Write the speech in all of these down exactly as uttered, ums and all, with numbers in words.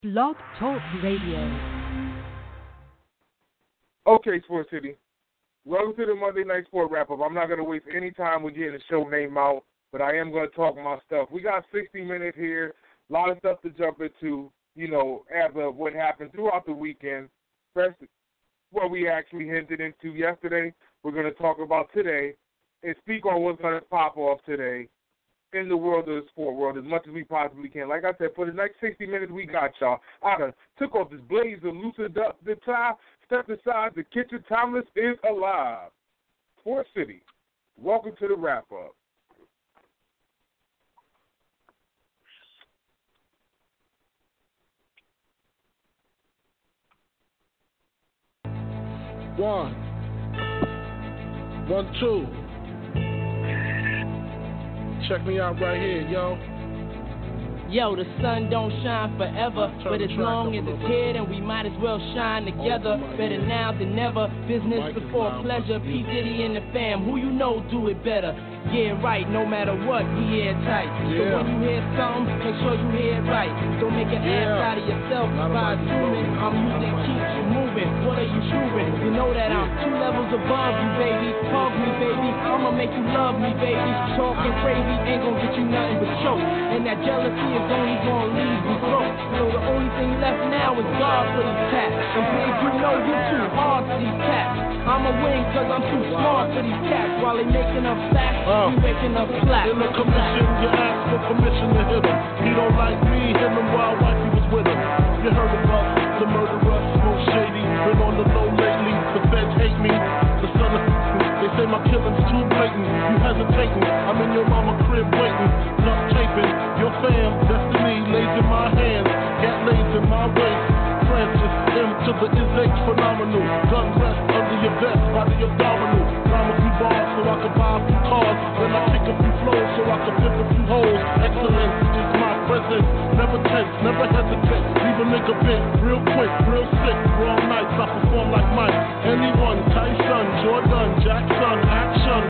Blog Talk Radio. Okay, Sports City. Welcome to the Monday Night Sport Wrap-Up. I'm not going to waste any time with getting the show name out, but I am going to talk my stuff. We got sixty minutes here, a lot of stuff to jump into, you know, as of what happened throughout the weekend. First, what we actually hinted into yesterday, we're going to talk about today, and speak on what's going to pop off today in the world of the sport world as much as we possibly can. Like I said, for the next sixty minutes, we got y'all. I done took off this blazer, loosened up the tie, stepped aside, the kitchen. Thomas is alive. Sports City, welcome to the wrap-up. One. One, two. Check me out right here, yo. Yo, the sun don't shine forever, but as long as it's here, then we might as well shine together. Better now than never, business before pleasure. P. Diddy and the fam, who you know do it better. Yeah, right, no matter what, we airtight. So when you hear something, make sure you hear it right. Don't make an ass out of yourself by assuming our music keeps you moving. What are you proving? You know that I'm two levels above you, baby. Hug me, baby, I'ma make you love me, baby. Talking crazy ain't gonna get you nothing but choke. And that jealousy is only gonna leave you broke. So the only thing left now is God for these cats. And please, you know you're too hard for these cats. I'ma win cause I'm too smart for these cats. While they making up facts, uh, we making up slack. In the commission, you ask for permission to hit him. He don't like me, hit him while wifey was with him. You heard about the murderer, Smoke Shady. Been on the low lately, the feds hate me. The son of they say my killing's too blatant. You hesitating, I'm in your mama crib waiting. Duct taping, your fam, destiny lays in my hands. Gat lays in my waist. Francis M to the is H phenomenal. Gun rest under your vest, body abdominal. Rhyme a few bars so I can buy a few cars. Then I kick a few flows so I can flip a few holes. Excellence is my presence. Never tense, never hesitate. Leave a nigga bent real quick, real sick. Wrong nights I perform like Mike. Anyone, Tyson, Jordan, Jackson, action.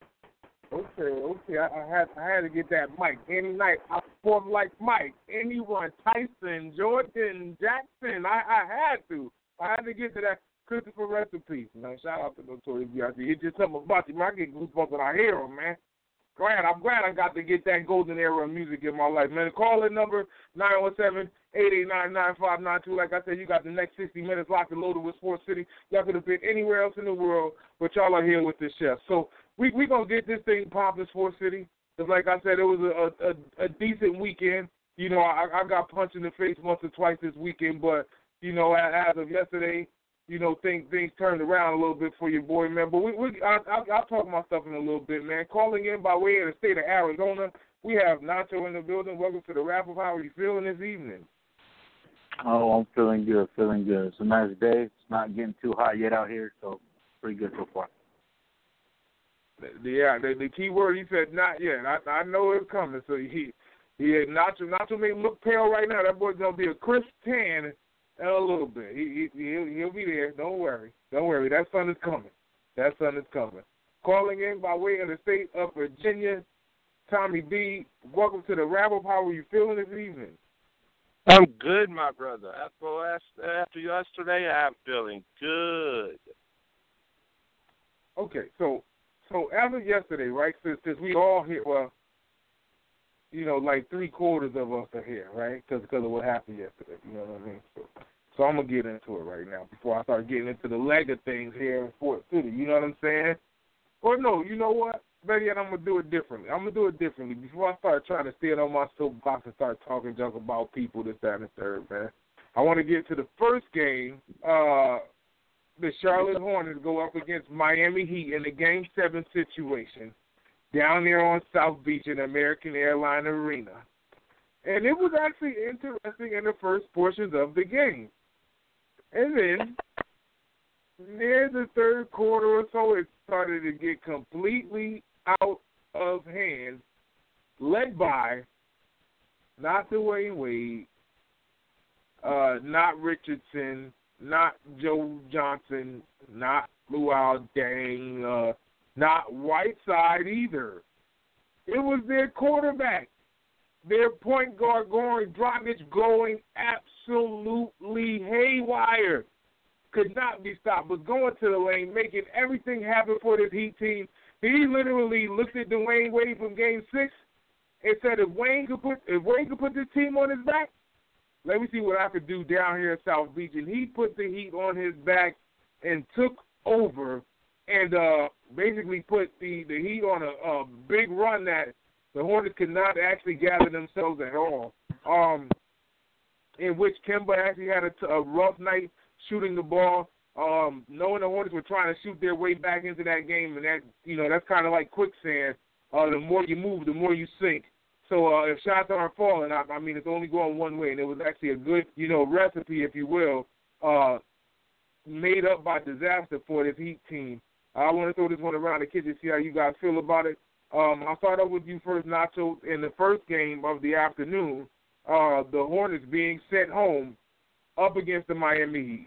Okay, okay, I, I had I had to get that mic. Any night I perform like Mike. Anyone, Tyson, Jordan, Jackson. I, I had to. I had to get to that. Christopher, rest in peace, man. Shout out to Notorious B I G It's just something about you, man. I get goosebumps when I hear him, man. Glad, I'm glad I got to get that golden era of music in my life, man. Call in number nine one seven, eight eight nine, nine five nine two. Like I said, you got the next sixty minutes locked and loaded with Sports City. Y'all could have been anywhere else in the world, but y'all are here with this chef. So we we going to get this thing popping, Sports City. Because like I said, it was a, a, a decent weekend. You know, I, I got punched in the face once or twice this weekend, but, you know, as of yesterday, you know, things things turned around a little bit for your boy, man. But we, we I, I, I'll talk my stuff in a little bit, man. Calling in by way of the state of Arizona, we have Nacho in the building. Welcome to the wrap-up. How are you feeling this evening? Oh, I'm feeling good, feeling good. It's a nice day. It's not getting too hot yet out here, so pretty good so far. Yeah, the, the key word, he said not yet. I, I know it's coming. So he, he Nacho, Nacho may look pale right now. That boy's going to be a crisp tan in a little bit. He, he, he'll, he'll be there. Don't worry. Don't worry. That sun is coming. That sun is coming. Calling in by way of the state of Virginia, Tommy B. Welcome to the wrap-up. How are you feeling this evening? I'm good, my brother. After last, after yesterday, I'm feeling good. Okay, so so as of yesterday, right, since, since we all here, well, you know, like three quarters of us are here, right, because of what happened yesterday, you know what I mean? So, so I'm going to get into it right now before I start getting into the leg of things here in Fort City, you know what I'm saying? Or no, you know what? Better yet, I'm going to do it differently. I'm going to do it differently. Before I start trying to stand on my soapbox and start talking junk about people, this, that, and the third, man, I want to get to the first game. Uh, the Charlotte Hornets go up against Miami Heat in a Game seven situation down there on South Beach in American Airlines Arena. And it was actually interesting in the first portions of the game. And then, near the third quarter or so, it started to get completely out of hand, led by not Dwayne Wade, uh, not Richardson, not Joe Johnson, not Luol Deng, uh, not Whiteside either. It was their quarterback, their point guard Goran Dragic going absolutely haywire. Could not be stopped, was going to the lane, making everything happen for this Heat team. He literally looked at Dwayne Wade from Game Six and said, "If Wayne could put if Wayne could put this team on his back, let me see what I could do down here in South Beach." And he put the Heat on his back and took over and uh, basically put the, the Heat on a, a big run that the Hornets could not actually gather themselves at all. Um, in which Kemba actually had a, t- a rough night shooting the ball, um, knowing the Hornets were trying to shoot their way back into that game, and that, you know, that's kind of like quicksand. Uh, the more you move, the more you sink. So uh, if shots aren't falling, I, I mean, it's only going one way, and it was actually a good, you know, recipe, if you will, uh, made up by disaster for this Heat team. I want to throw this one around the kitchen, see how you guys feel about it. Um, I'll start off with you first, Nacho. In the first game of the afternoon, uh, the Hornets being sent home up against the Miami Heat.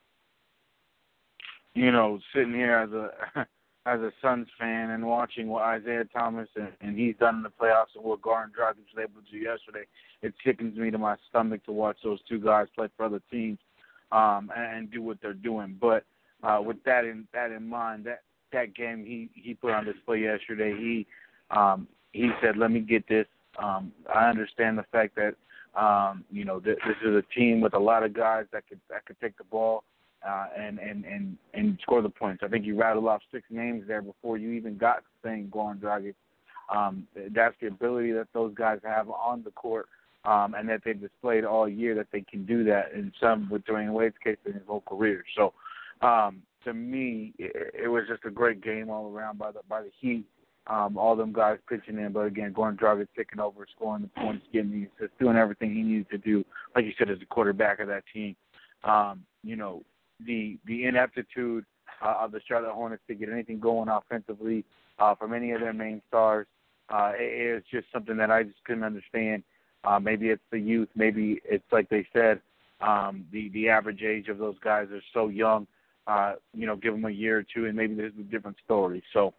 You know, sitting here as a as a Suns fan and watching what Isaiah Thomas and, and he's done in the playoffs and what Goran Dragic was able to do yesterday, it sickens me to my stomach to watch those two guys play for other teams um, and, and do what they're doing. But uh, with that in that in mind, that that game he, he put on display yesterday, he um, he said, "Let me get this." Um, I understand the fact that um, you know th- this is a team with a lot of guys that could that could take the ball. Uh, and, and, and, and score the points. I think you rattled off six names there before you even got to saying Goran Dragic. Um, that's the ability that those guys have on the court, um, and that they've displayed all year that they can do that. In some, with Dwayne Wade's case, in his whole career. So, um, to me, it, it was just a great game all around by the by the Heat. Um, all them guys pitching in, but again, Goran Dragic taking over, scoring the points, getting the assists, doing everything he needed to do, like you said, as the quarterback of that team. Um, you know. The the ineptitude uh, of the Charlotte Hornets to get anything going offensively uh, from any of their main stars uh, it is just something that I just couldn't understand. Uh, maybe it's the youth. Maybe it's like they said, um, the the average age of those guys are so young. Uh, you know, give them a year or two, and maybe there's a different story. So,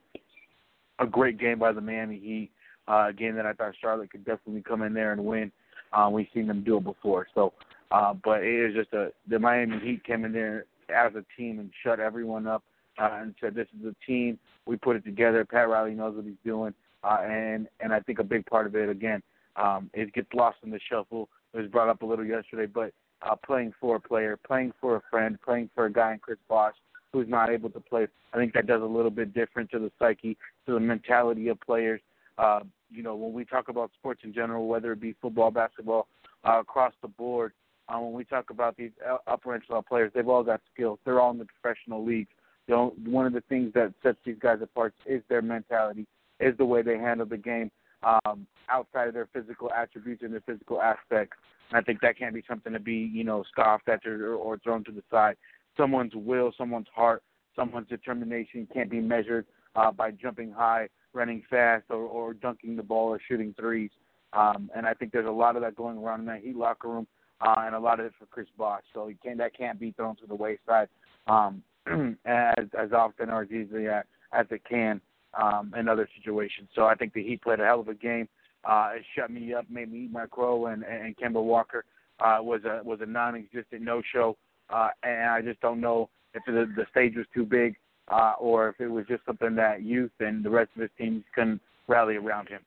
a great game by the Miami Heat. Uh, a game that I thought Charlotte could definitely come in there and win. Uh, we've seen them do it before. So, uh, but it is just a the Miami Heat came in there as a team and shut everyone up uh, and said, "This is a team. We put it together. Pat Riley knows what he's doing." Uh, and and I think a big part of it, again, um, it gets lost in the shuffle. It was brought up a little yesterday, but uh, playing for a player, playing for a friend, playing for a guy in Chris Bosh who's not able to play, I think that does a little bit different to the psyche, to the mentality of players. Uh, you know, when we talk about sports in general, whether it be football, basketball, uh, across the board, Uh, when we talk about these upper echelon players, they've all got skills. They're all in the professional leagues. You know, one of the things that sets these guys apart is their mentality, is the way they handle the game um, outside of their physical attributes and their physical aspects. And I think that can't be something to be, you know, scoffed at or, or thrown to the side. Someone's will, someone's heart, someone's determination can't be measured uh, by jumping high, running fast, or, or dunking the ball or shooting threes. Um, and I think there's a lot of that going around in that Heat locker room. Uh, and a lot of it for Chris Bosh, so he can, that can't be thrown to the wayside um, as as often or as easily as, as it can um, in other situations. So I think the Heat played a hell of a game. Uh, it shut me up, made me eat my crow, and, and Kemba Walker uh, was a was a non-existent no-show. Uh, and I just don't know if the, the stage was too big uh, or if it was just something that youth and the rest of his teams couldn't rally around him.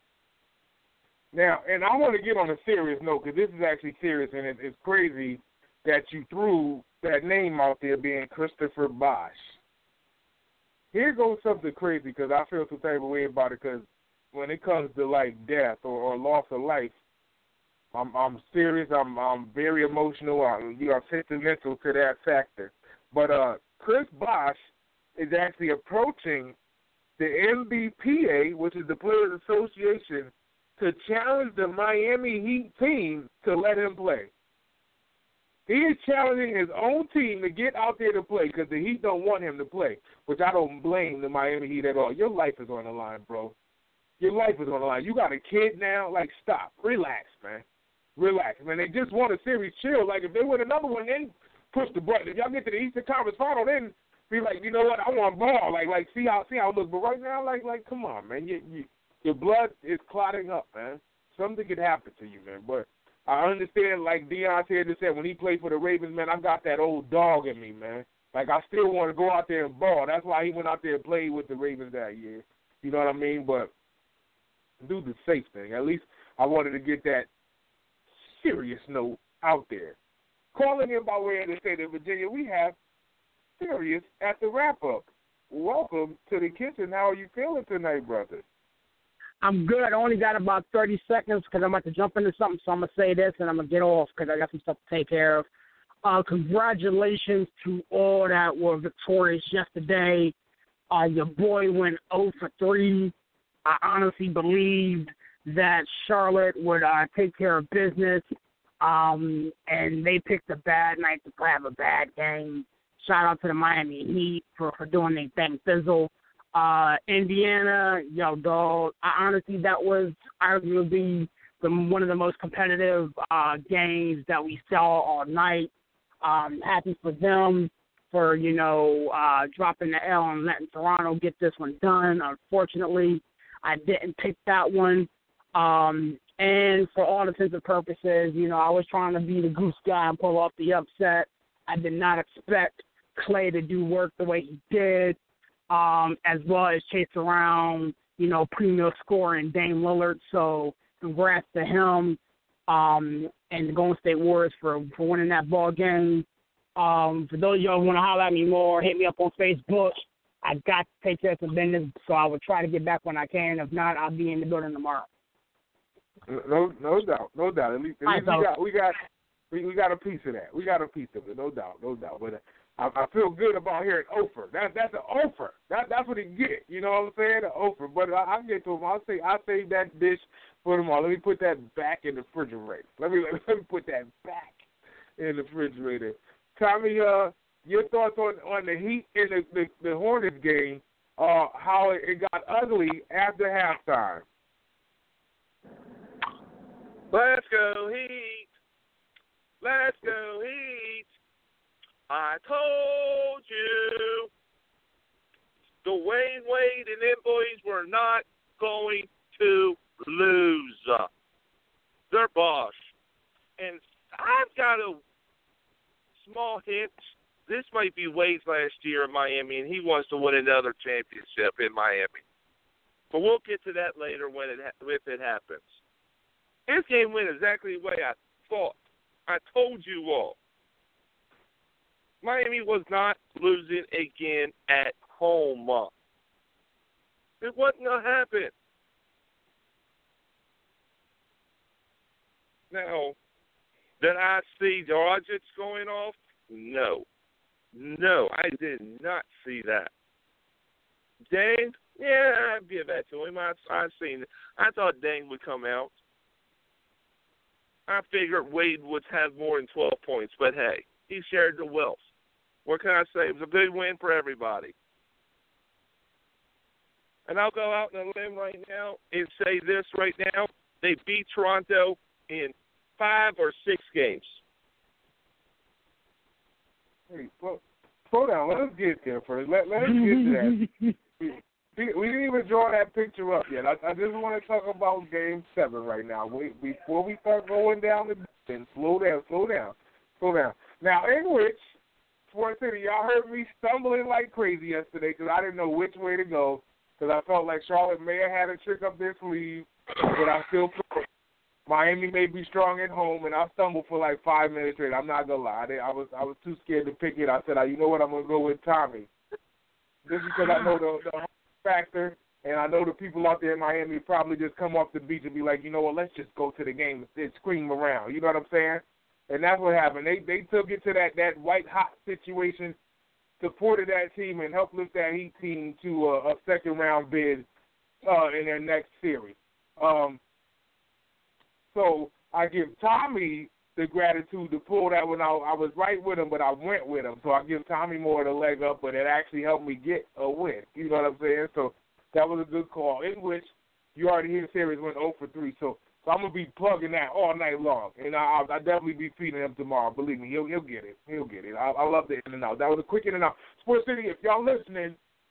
Now, and I want to get on a serious note because this is actually serious, and it, it's crazy that you threw that name out there being Christopher Bosh. Here goes something crazy because I feel some type of way about it because when it comes to, like, death or, or loss of life, I'm, I'm serious. I'm, I'm very emotional. I'm, you know, sentimental to that factor. But uh, Chris Bosh is actually approaching the N B P A, which is the Players Association, to challenge the Miami Heat team to let him play. He is challenging his own team to get out there to play because the Heat don't want him to play, which I don't blame the Miami Heat at all. Your life is on the line, bro. Your life is on the line. You got a kid now. Like, stop. Relax, man. Relax. Man, they just won a series. Chill. Like, if they win another one, then push the button. If y'all get to the Eastern Conference Final, then be like, you know what, I want ball. Like, like see how see how it looks. But right now, like, like, come on, man. You, you, Your blood is clotting up, man. Something could happen to you, man. But I understand, like Deion said, said when he played for the Ravens, man, I got that old dog in me, man. Like, I still want to go out there and ball. That's why he went out there and played with the Ravens that year. You know what I mean? But do the safe thing. At least I wanted to get that serious note out there. Calling in by way of the state of Virginia, we have Sirius at the wrap-up. Welcome to the kitchen. How are you feeling tonight, brother? I'm good. I only got about thirty seconds because I'm about to jump into something, so I'm going to say this and I'm going to get off because I got some stuff to take care of. Uh, congratulations to all that were victorious yesterday. Uh, your boy went oh for three. I honestly believed that Charlotte would uh, take care of business, um, and they picked a bad night to have a bad game. Shout out to the Miami Heat for, for doing their thing. Fizzle. Uh, Indiana, yo, dog, I, honestly, that was arguably the, one of the most competitive uh, games that we saw all night. Um, happy for them for, you know, uh, dropping the L and letting Toronto get this one done. Unfortunately, I didn't pick that one. Um, and for all intents and purposes, you know, I was trying to be the goose guy and pull off the upset. I did not expect Clay to do work the way he did, um, as well as chase around, you know, premier scoring Dame Lillard. So congrats to him. Um, and the Golden State Warriors for, for winning that ball game. Um, for those of y'all who want to holler at me more, hit me up on Facebook. I got to take care of some business, so I will try to get back when I can. If not, I'll be in the building tomorrow. No, no doubt, no doubt. At least, at least right, we got, we got, we, we got a piece of that. We got a piece of it, no doubt, no doubt. But I, I feel good about hearing Ofer. That's that's an Ofer. That that's what he get. You know what I'm saying? An Ofer. But I, I get to him. I'll say I save that dish for tomorrow. Let me put that back in the refrigerator. Let me let me put that back in the refrigerator. Tommy, uh, your thoughts on, on the Heat and the, the, the Hornets game? Uh, how it, it got ugly after halftime. Let's go Heat. Let's go Heat. I told you the Wayne Wade and them boys were not going to lose. They're Bosch. And I've got a small hint. This might be Wade's last year in Miami, and he wants to win another championship in Miami. But we'll get to that later when it if it happens. This game went exactly the way I thought. I told you all. Miami was not losing again at home. It wasn't going to happen. Now, did I see Dragic going off? No. No, I did not see that. Dane? Yeah, I'd give that to him. I, I seen it. I thought Dane would come out. I figured Wade would have more than twelve points, but hey, he shared the wealth. What can I say? It was a good win for everybody. And I'll go out on a limb right now and say this right now. They beat Toronto in five or six games. Hey, slow, slow down. Let us get there first. Let, let us get to that. we, we didn't even draw that picture up yet. I, I just want to talk about Game seven right now. We, before we start going down the then slow down, slow down, slow down. Now, in which, Sports City, y'all heard me stumbling like crazy yesterday because I didn't know which way to go because I felt like Charlotte may have had a trick up their sleeve, but I still put Miami may be strong at home, and I stumbled for like five minutes straight. I'm not gonna lie, I, I was I was too scared to pick it. I said, you know what, I'm gonna go with Tommy. Just because I know the, the factor, and I know the people out there in Miami probably just come off the beach and be like, you know what, let's just go to the game and scream around. You know what I'm saying? And that's what happened. They they took it to that, that white hot situation, supported that team, and helped lift that Heat team to a, a second round bid uh, in their next series. Um, so I give Tommy the gratitude to pull that one out. I was right with him, but I went with him. So I give Tommy more of the leg up, but it actually helped me get a win. You know what I'm saying? So that was a good call, in which you already hear the series went oh for three. So So I'm gonna be plugging that all night long, and I, I'll definitely be feeding him tomorrow. Believe me, he'll he'll get it. He'll get it. I, I love the in and out. That was a quick in and out. Sports City, if y'all listening,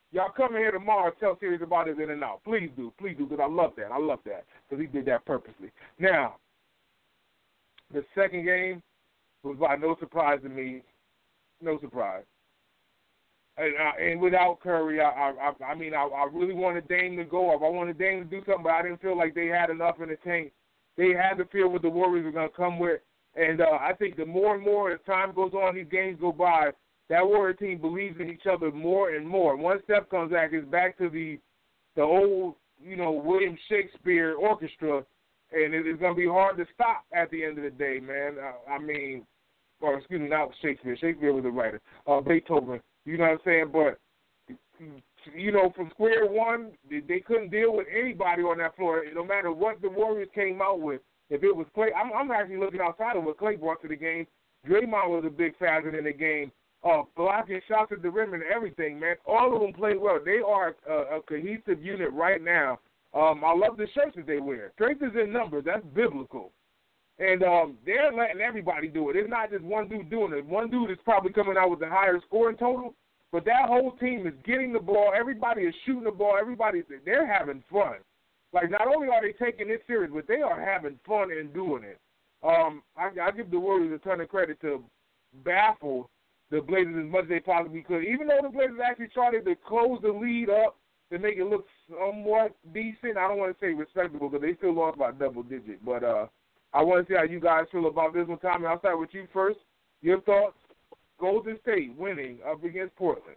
y'all come in here tomorrow and tell Sirius about his in and out. Please do. Please do, because I love that. I love that, because he did that purposely. Now, the second game was by no surprise to me. No surprise. And, uh, and without Curry, I, I, I mean, I, I really wanted Dame to go up. I wanted Dame to do something, but I didn't feel like they had enough in the tank. They had to feel what the Warriors were going to come with. And uh, I think the more and more as time goes on, these games go by, that Warrior team believes in each other more and more. Once Steph comes back, it's back to the the old, you know, William Shakespeare orchestra, and it, it's going to be hard to stop at the end of the day, man. I, I mean, or excuse me, not Shakespeare. Shakespeare was a writer. Uh, Beethoven. You know what I'm saying? But, you know, from square one, they couldn't deal with anybody on that floor, no matter what the Warriors came out with. If it was Clay, I'm, I'm actually looking outside of what Clay brought to the game. Draymond was a big factor in the game. Uh, blocking shots at the rim and everything, man. All of them played well. They are a, a cohesive unit right now. Um, I love the shirts that they wear. Strength is in numbers. That's biblical. And um, they're letting everybody do it. It's not just one dude doing it. One dude is probably coming out with the higher scoring total, but that whole team is getting the ball. Everybody is shooting the ball. Everybody, they're having fun. Like, not only are they taking it serious, but they are having fun in doing it. Um, I, I give the Warriors a ton of credit to baffle the Blazers as much as they possibly could. Even though the Blazers actually started to close the lead up to make it look somewhat decent, I don't want to say respectable because they still lost by double digit. But uh, I want to see how you guys feel about this one. Tommy, I'll start with you first. Your thoughts? Golden State winning up against Portland.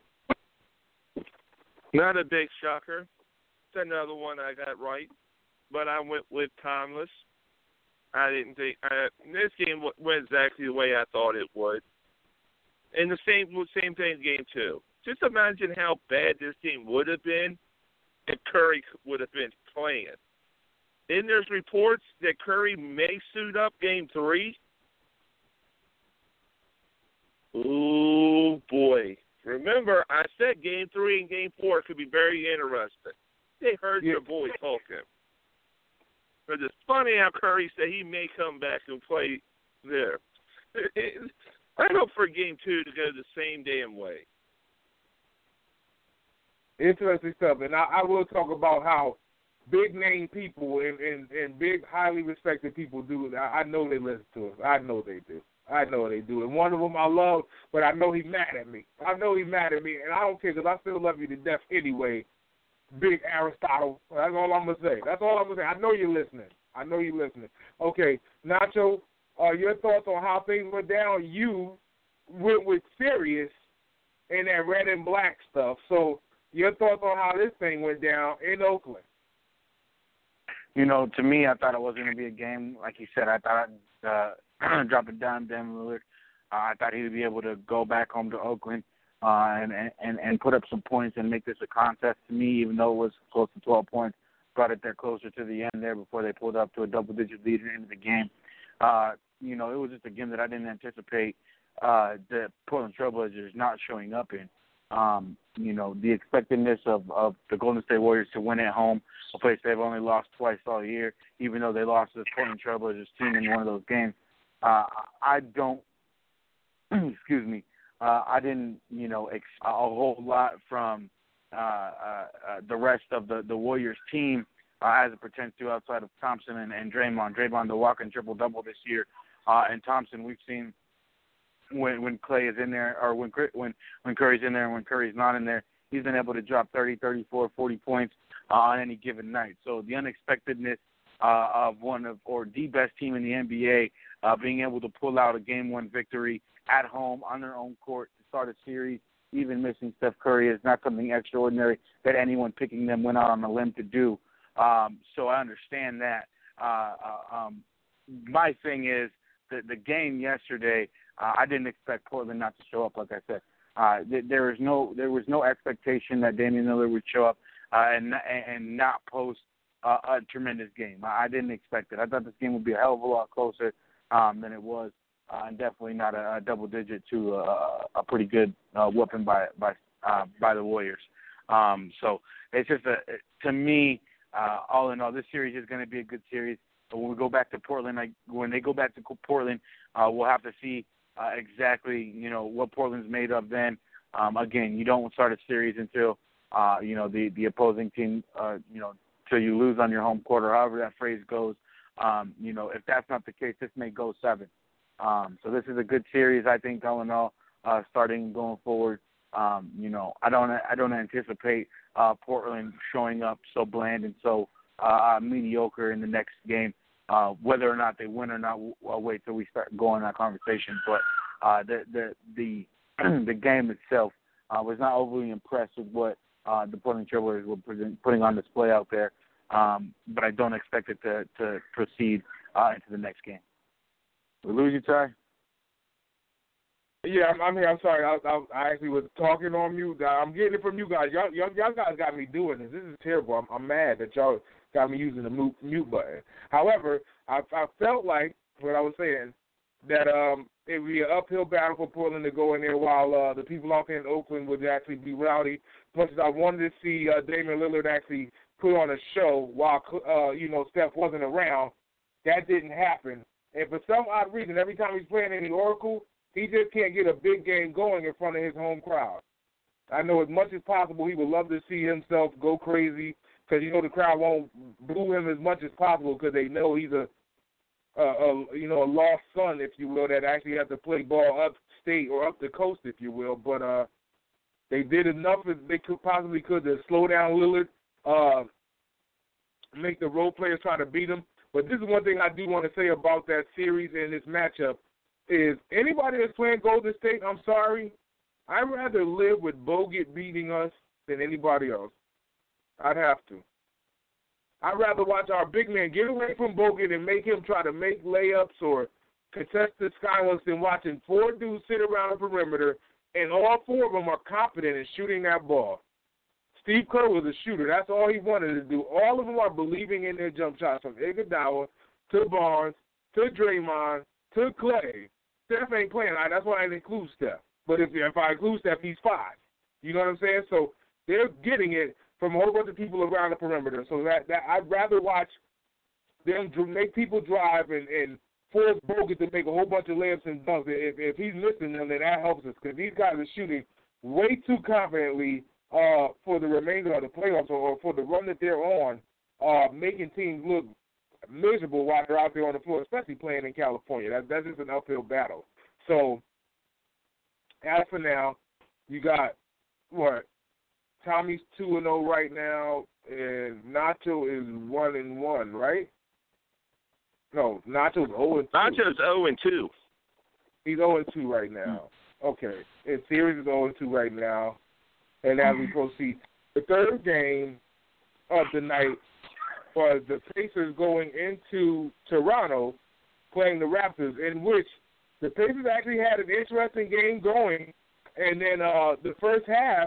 Not a big shocker. It's another one I got right, but I went with Timeless. I didn't think I, this game went exactly the way I thought it would. And the same same thing in game two. Just imagine how bad this game would have been if Curry would have been playing. And there's reports that Curry may suit up game three. Ooh, boy. Remember, I said game three and game four could be very interesting. They heard yeah. your boy talking. But it's funny how Curry said he may come back and play there. I hope for game two to go the same damn way. Interesting stuff. And I, I will talk about how big-name people and, and, and big, highly respected people do. I, I know they listen to us. I know they do. I know they do. And one of them I love, but I know he's mad at me. I know he's mad at me, and I don't care because I still love you to death anyway. Big Aristotle. That's all I'm going to say. That's all I'm going to say. I know you're listening. I know you're listening. Okay, Nacho, uh, your thoughts on how things went down? You went with Sirius and that red and black stuff. So your thoughts on how this thing went down in Oakland? You know, to me, I thought it was going to be a game. Like you said, I thought I'd uh, drop it down Damian Lillard. Uh, I thought he would be able to go back home to Oakland uh, and, and, and put up some points and make this a contest to me, even though it was close to twelve points. Brought it there closer to the end there before they pulled up to a double-digit lead at the end of the game. Uh, you know, it was just a game that I didn't anticipate uh, the Portland Trailblazers not showing up in. Um, you know, the expectedness of, of the Golden State Warriors to win at home, a place they've only lost twice all year, even though they lost to the Portland Trailblazers team in one of those games. Uh, I don't, excuse me, uh, I didn't, you know, ex- a whole lot from uh, uh, uh, the rest of the, the Warriors team uh, as it pertains to outside of Thompson and, and Draymond. Draymond, the walking triple-double this year. Uh, and Thompson, we've seen when when Clay is in there, or when when when Curry's in there and when Curry's not in there, he's been able to drop thirty, thirty-four, forty points uh, on any given night. So the unexpectedness uh, of one of, or the best team in the N B A uh, being able to pull out a game one victory at home on their own court to start a series, even missing Steph Curry, is not something extraordinary that anyone picking them went out on a limb to do. Um, so I understand that. Uh, uh, um, my thing is the the game yesterday. Uh, I didn't expect Portland not to show up. Like I said, uh, th- there was no there was no expectation that Damian Lillard would show up uh, and and not post uh, a tremendous game. I, I didn't expect it. I thought this game would be a hell of a lot closer um, than it was, uh, and definitely not a, a double digit to a, a pretty good uh, whooping by by uh, by the Warriors. Um, so it's just a to me, uh, all in all, this series is going to be a good series. But when we go back to Portland, like when they go back to Portland, uh, we'll have to see. Uh, exactly, you know, what Portland's made of then. Um, again, you don't start a series until uh, you know, the, the opposing team, uh, you know, till you lose on your home court, or however that phrase goes. Um, you know, if that's not the case, this may go seven. Um, so this is a good series, I think, all in all, uh, starting going forward. Um, you know, I don't I don't anticipate uh, Portland showing up so bland and so uh, mediocre in the next game. Uh, whether or not they win or not, I'll wait till we start going that conversation. But uh, the the the the game itself uh, was not overly impressed with what uh, the Portland Trailblazers were present, putting on display out there. Um, but I don't expect it to to proceed uh, into the next game. We lose you, Ty? Yeah, I'm, I'm here. I'm sorry. I, I, I actually was talking on mute. I'm getting it from you guys. Y'all, y'all, y'all guys got me doing this. This is terrible. I'm, I'm mad that y'all got me using the mute, mute button. However, I, I felt like what I was saying, that um, it would be an uphill battle for Portland to go in there while uh, the people out there in Oakland would actually be rowdy. Much as I wanted to see uh, Damian Lillard actually put on a show while uh, you know Steph wasn't around, that didn't happen. And for some odd reason, every time he's playing in the Oracle, he just can't get a big game going in front of his home crowd. I know as much as possible he would love to see himself go crazy because, you know, the crowd won't boo him as much as possible because they know he's a, a, a, you know, a lost son, if you will, that actually has to play ball upstate or up the coast, if you will. But uh, they did enough as they could possibly could to slow down Lillard, uh, make the role players try to beat him. But this is one thing I do want to say about that series and this matchup is anybody that's playing Golden State, I'm sorry, I'd rather live with Bogut beating us than anybody else. I'd have to. I'd rather watch our big man get away from Bogut and make him try to make layups or contest the skywalks than watching four dudes sit around the perimeter and all four of them are confident in shooting that ball. Steve Kerr was a shooter. That's all he wanted to do. All of them are believing in their jump shots, from Iguodala to Barnes to Draymond to Clay. Steph ain't playing. That's why I didn't include Steph. But if, if I include Steph, he's five. You know what I'm saying? So they're getting it from a whole bunch of people around the perimeter. So that, that I'd rather watch them make people drive and, and force Bogut to make a whole bunch of layups and dunks. If, if he's missing them, then that helps us because these guys are shooting way too confidently uh, for the remainder of the playoffs or for the run that they're on, uh, making teams look miserable while they're out there on the floor, especially playing in California. That, that's just an uphill battle. So, as for now, you got, what, Tommy's two and oh right now, and Nacho is one and one, right? No, Nacho's oh and two. Nacho's oh and two. He's oh and two right now. Okay. And series is oh and two right now. And as we proceed, the third game of the night was the Pacers going into Toronto playing the Raptors, in which the Pacers actually had an interesting game going, and then uh, the first half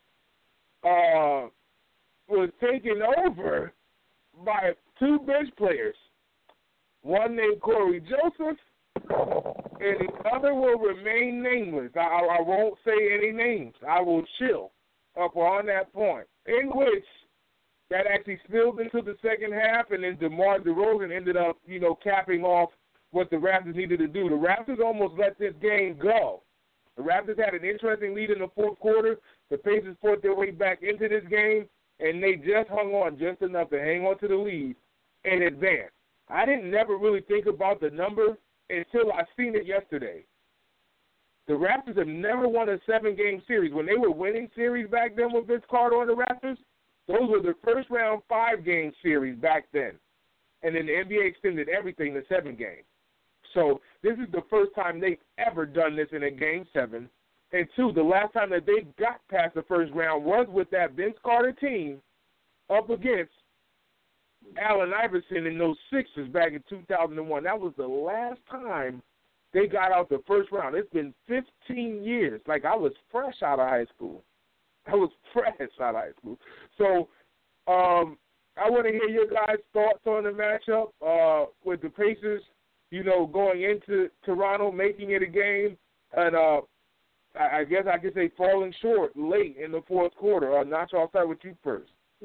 uh, was taken over by two bench players, one named Corey Joseph, and the other will remain nameless. I, I won't say any names. I will chill up on that point, in which that actually spilled into the second half, and then DeMar DeRozan ended up, you know, capping off what the Raptors needed to do. The Raptors almost let this game go. The Raptors had an interesting lead in the fourth quarter. The Pacers fought their way back into this game, and they just hung on just enough to hang on to the lead and advance. I didn't never really think about the number until I seen it yesterday. The Raptors have never won a seven-game series. When they were winning series back then with Vince Carter on the Raptors, those were the first-round five-game series back then. And then the N B A extended everything to seven games. So this is the first time they've ever done this in a Game seven. And, two, the last time that they got past the first round was with that Vince Carter team up against Allen Iverson in those Sixers back in two thousand one. That was the last time they got out the first round. It's been fifteen years. Like, I was fresh out of high school. I was fresh out of high school. So um, I want to hear your guys' thoughts on the matchup uh, with the Pacers, you know, going into Toronto, making it a game, and uh, I, I guess I could say falling short late in the fourth quarter. Uh, Nacho, I'll start with you first.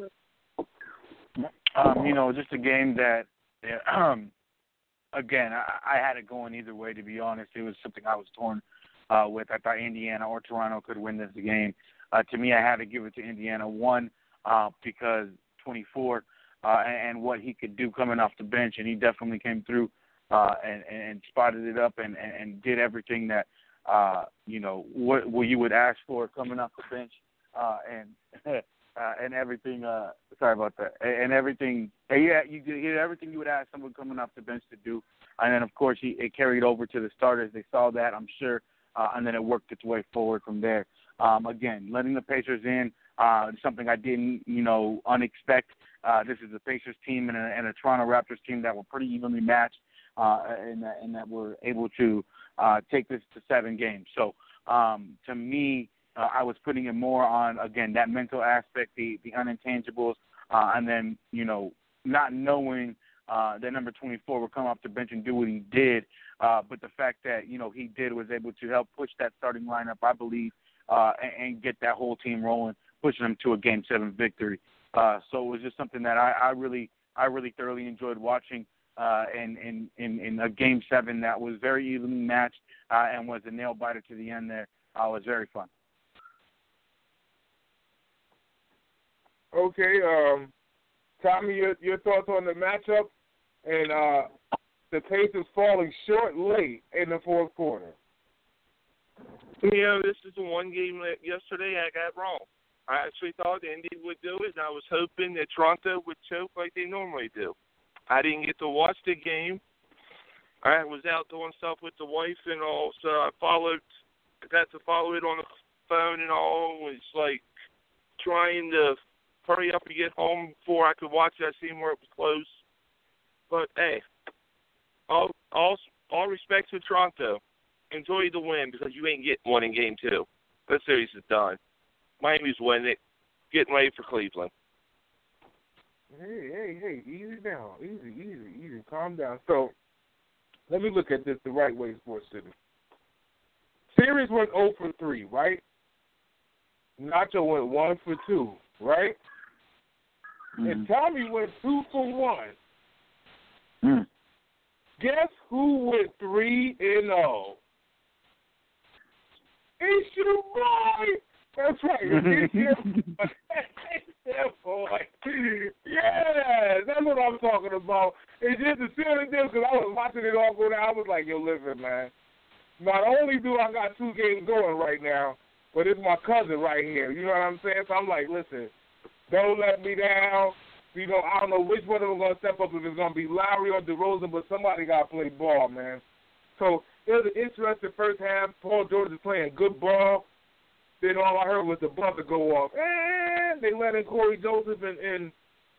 Um, you know, just a game that, um, again, I, I had it going either way, to be honest. It was something I was torn uh, with. I thought Indiana or Toronto could win this game. uh, to me, I had to give it to Indiana. One, uh, because twenty-four uh, and, and what he could do coming off the bench, and he definitely came through uh, and, and spotted it up and, and, and did everything that, uh, you know, what, what you would ask for coming off the bench. Uh, and uh, and everything. Uh, sorry about that. And, and everything. And yeah, you did everything you would ask someone coming off the bench to do. And then, of course, he, it carried over to the starters. They saw that, I'm sure, uh, and then it worked its way forward from there. Um, again, letting the Pacers in, uh, something I didn't, you know, unexpect. Uh, this is a Pacers team and a, and a Toronto Raptors team that were pretty evenly matched, uh, and, that, and that were able to uh, take this to seven games. So, um, to me, uh, I was putting it more on, again, that mental aspect, the, the unintangibles, uh, and then, you know, not knowing Uh, that number twenty-four would come off the bench and do what he did. Uh, but the fact that, you know, he did was able to help push that starting lineup, I believe, uh, and, and get that whole team rolling, pushing them to a Game seven victory. Uh, so it was just something that I, I really I really thoroughly enjoyed watching uh, in, in, in, in a Game seven that was very evenly matched uh, and was a nail-biter to the end there. Uh, it was very fun. Okay, um, Tommy, your, your thoughts on the matchup? And uh, the Pacers falling short late in the fourth quarter. You know, this is the one game that yesterday I got wrong. I actually thought Indy would do it, and I was hoping that Toronto would choke like they normally do. I didn't get to watch the game. I was out doing stuff with the wife and all, so I followed, I got to follow it on the phone and all. It was like trying to hurry up and get home before I could watch that scene where it was close. But, hey, all all all respect to Toronto. Enjoy the win because you ain't getting one in game two. That series is done. Miami's winning it. Getting ready for Cleveland. Hey, hey, hey, easy down. Easy, easy, easy. Calm down. So, let me look at this the right way, Sports City. Series went oh for three, right? Nacho went one for two, right? Mm-hmm. And Tommy went two for one. Mm. Guess who went three and oh? It's your boy. That's right. It's your boy. It's your boy. Yeah, that's what I'm talking about. It's just the silly deal because I was watching it all go down. I was like, yo, listen, man. Not only do I got two games going right now, but it's my cousin right here. You know what I'm saying? So I'm like, listen, don't let me down. You know, I don't know which one of them going to step up, if it's going to be Lowry or DeRozan, but somebody got to play ball, man. So it was an interesting first half. Paul George is playing good ball. Then all I heard was the buzzer go off. And they let in Corey Joseph and, and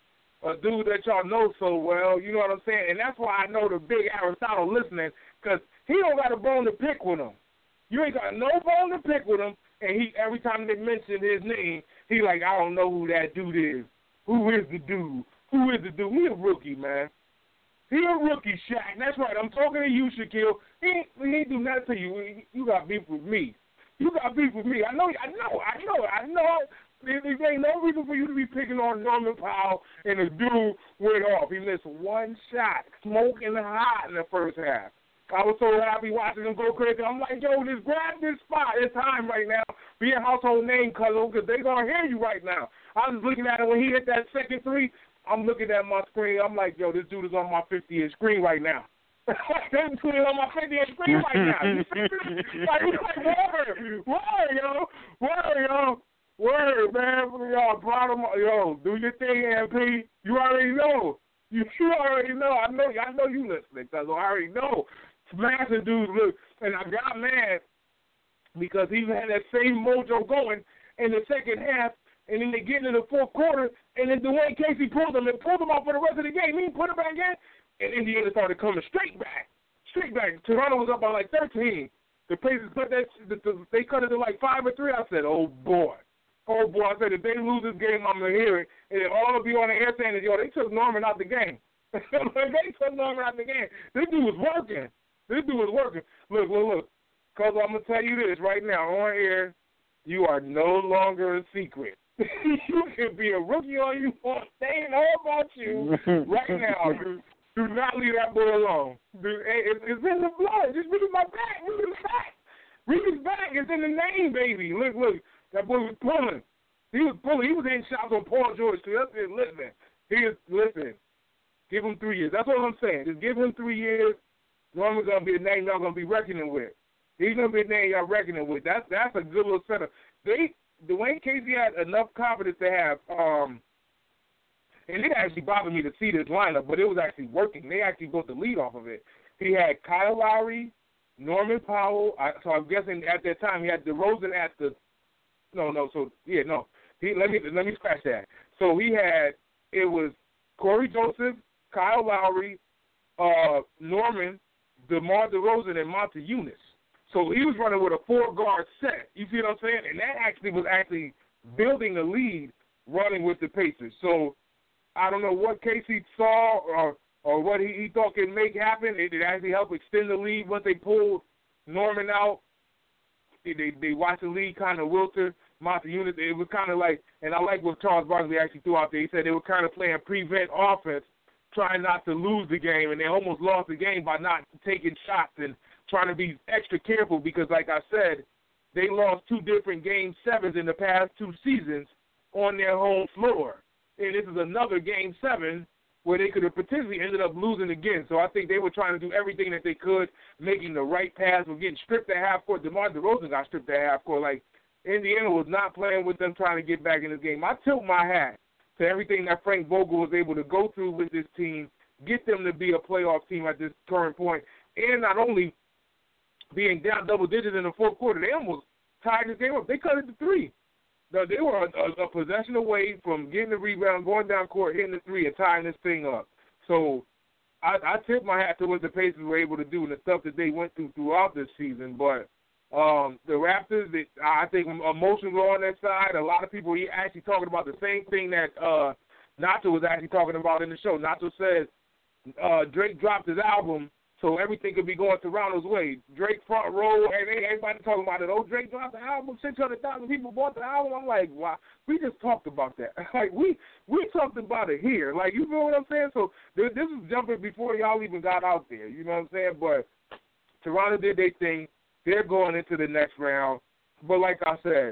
a dude that y'all know so well. You know what I'm saying? And that's why I know the big Aristotle listening, because he don't got a bone to pick with him. You ain't got no bone to pick with him, and he every time they mention his name, he like, I don't know who that dude is. Who is the dude? Who is the dude? He a rookie, man. He a rookie, Shaq. That's right. I'm talking to you, Shaquille. He ain't, he ain't do nothing to you. You got beef with me. You got beef with me. I know, I know, I know, I know. There, there ain't no reason for you to be picking on Norman Powell, and the dude went off. He missed one shot, smoking hot in the first half. I was so happy watching him go crazy. I'm like, yo, just grab this spot. It's time right now. Be a household name, cousin, because they're going to hear you right now. I was looking at it when he hit that second three. I'm looking at my screen. I'm like, yo, this dude is on my fifty-inch screen right now. This dude is on my fifty-inch screen right now. like, like, word, word, yo. Word, yo. Word, man. Y'all, proud of my, yo, do your thing, M P. You already know. You, you already know. I know I know you listening, because I already know. Smashing dudes, look. And I got mad because he had that same mojo going in the second half. And then they get into the fourth quarter, and then Dwayne Casey pulled them and pulled them off for the rest of the game. He put it back in, and Indiana started coming straight back, straight back. Toronto was up by like thirteen. The Pacers cut that, they cut it to like five or three. I said, oh boy, oh boy. I said, if they lose this game, I'm gonna hear it, and it all will be on the air saying, yo, they took Norman out the game. They took Norman out the game. This dude was working. This dude was working. Look, look, look. Cause I'm gonna tell you this right now on air, you are no longer a secret. You can be a rookie all you want. They ain't all about you right now. Do, do not leave that boy alone. Do, it, it's in the blood. Just read my back. Read his back. Read his back. It's in the name, baby. Look, look. That boy was pulling. He was pulling. He was hitting shots on Paul George too. That's it. Listen, he is listen. Give him three years. That's what I'm saying. Just give him three years. Norman's gonna be a name y'all gonna be reckoning with. He's gonna be a name y'all reckoning with. That's that's a good little setup. They Dwayne Casey had enough confidence to have. Um, and it actually bothered me to see this lineup, but it was actually working. They actually built the lead off of it. He had Kyle Lowry, Norman Powell. I, so I'm guessing at that time he had DeRozan at the. No, no. So yeah, no. He let me let me scratch that. So he had it was Corey Joseph, Kyle Lowry, uh, Norman, DeMar DeRozan, and Monta Eunice. So he was running with a four-guard set. You see what I'm saying? And that actually was actually building the lead running with the Pacers. So I don't know what Casey saw or or what he, he thought could make happen. It, it actually helped extend the lead once they pulled Norman out. They, they, they watched the lead kind of wilter. Monta Eunice, it was kind of like, and I like what Charles Barkley actually threw out there. He said they were kind of playing prevent offense, trying not to lose the game, and they almost lost the game by not taking shots and trying to be extra careful because, like I said, they lost two different game sevens in the past two seasons on their home floor. And this is another game seven where they could have potentially ended up losing again. So I think they were trying to do everything that they could, making the right pass. We're getting stripped at half court. DeMar DeRozan got stripped at half court. Like, Indiana was not playing with them trying to get back in this game. I tilt my hat to everything that Frank Vogel was able to go through with this team, get them to be a playoff team at this current point, and not only being down double digits in the fourth quarter, they almost tied this game up. They cut it to three. They were a, a, a possession away from getting the rebound, going down court, hitting the three, and tying this thing up. So I, I tip my hat to what the Pacers were able to do and the stuff that they went through throughout this season. But um, the Raptors, they, I think emotions were on their side. A lot of people are actually talking about the same thing that uh, Nacho was actually talking about in the show. Nacho says uh, Drake dropped his album, so everything could be going Toronto's way. Drake front row, and everybody talking about it. Oh, Drake dropped the album, six hundred thousand people bought the album. I'm like, wow, we just talked about that. Like, we we talked about it here. Like, you know what I'm saying? So this is jumping before y'all even got out there. You know what I'm saying? But Toronto did their thing. They're going into the next round. But like I said,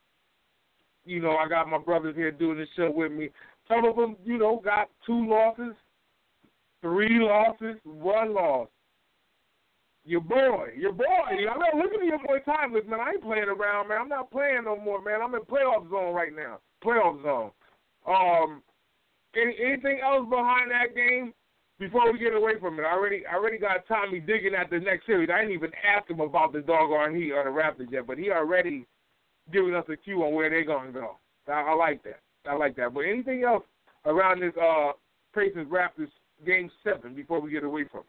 you know, I got my brothers here doing this show with me. Some of them, you know, got two losses. Three losses, one loss. Your boy, your boy. I'm not looking at your boy Timeless, man. I ain't playing around, man. I'm not playing no more, man. I'm in playoff zone right now. Playoff zone. Um, any, anything else behind that game before we get away from it? I already, I already got Tommy digging at the next series. I didn't even ask him about the doggone Heat or the Raptors yet, but he already giving us a cue on where they're going to go. I, I like that. I like that. But anything else around this uh, Pacers Raptors Game seven before we get away from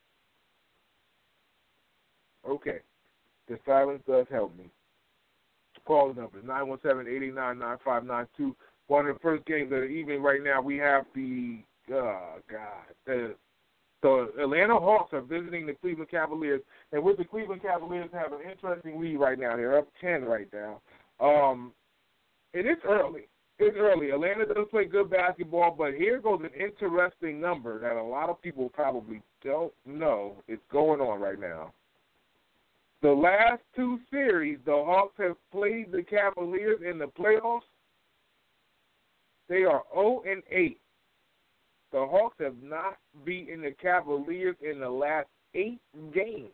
it? Okay. The silence does help me. Call numbers, nine one seven, eight eight nine, nine five nine two. One of the first games of the evening right now, we have the, oh, God, the, the Atlanta Hawks are visiting the Cleveland Cavaliers. And with the Cleveland Cavaliers have an interesting lead right now. They're up ten right now. Um, and it's early. It's early. Atlanta does play good basketball, but here goes an interesting number that a lot of people probably don't know is going on right now. The last two series, the Hawks have played the Cavaliers in the playoffs. They are oh and eight. The Hawks have not beaten the Cavaliers in the last eight games.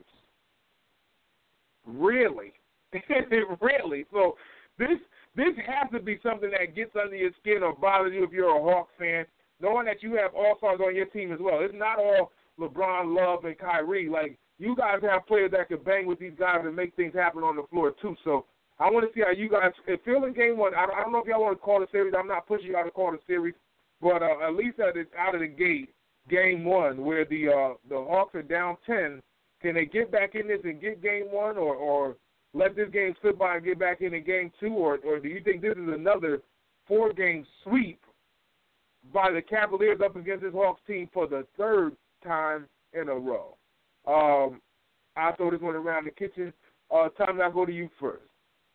Really? Really? So this this has to be something that gets under your skin or bothers you if you're a Hawks fan, knowing that you have all-stars on your team as well. It's not all LeBron, Love, and Kyrie. Like, you guys have players that can bang with these guys and make things happen on the floor, too. So I want to see how you guys feel in game one. I don't know if y'all want to call the series. I'm not pushing y'all to call the series. But uh, at least at it, out of the gate, game one, where the uh, the Hawks are down ten, can they get back in this and get game one, or, or let this game slip by and get back in in game two, or, or do you think this is another four-game sweep by the Cavaliers up against this Hawks team for the third time in a row? Um, I'll throw this one around the kitchen. Uh, Tom, I'll go to you first.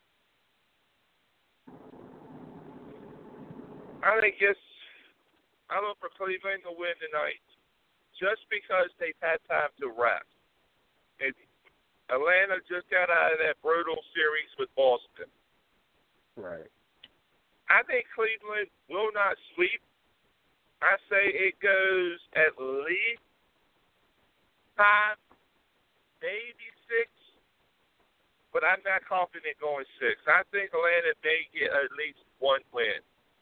I think it's I look for Cleveland to win tonight just because they've had time to rest. And Atlanta just got out of that brutal series with Boston. Right. I think Cleveland will not sweep. I say it goes at least five, maybe six, but I'm not confident going six. I think Atlanta may get at least one win.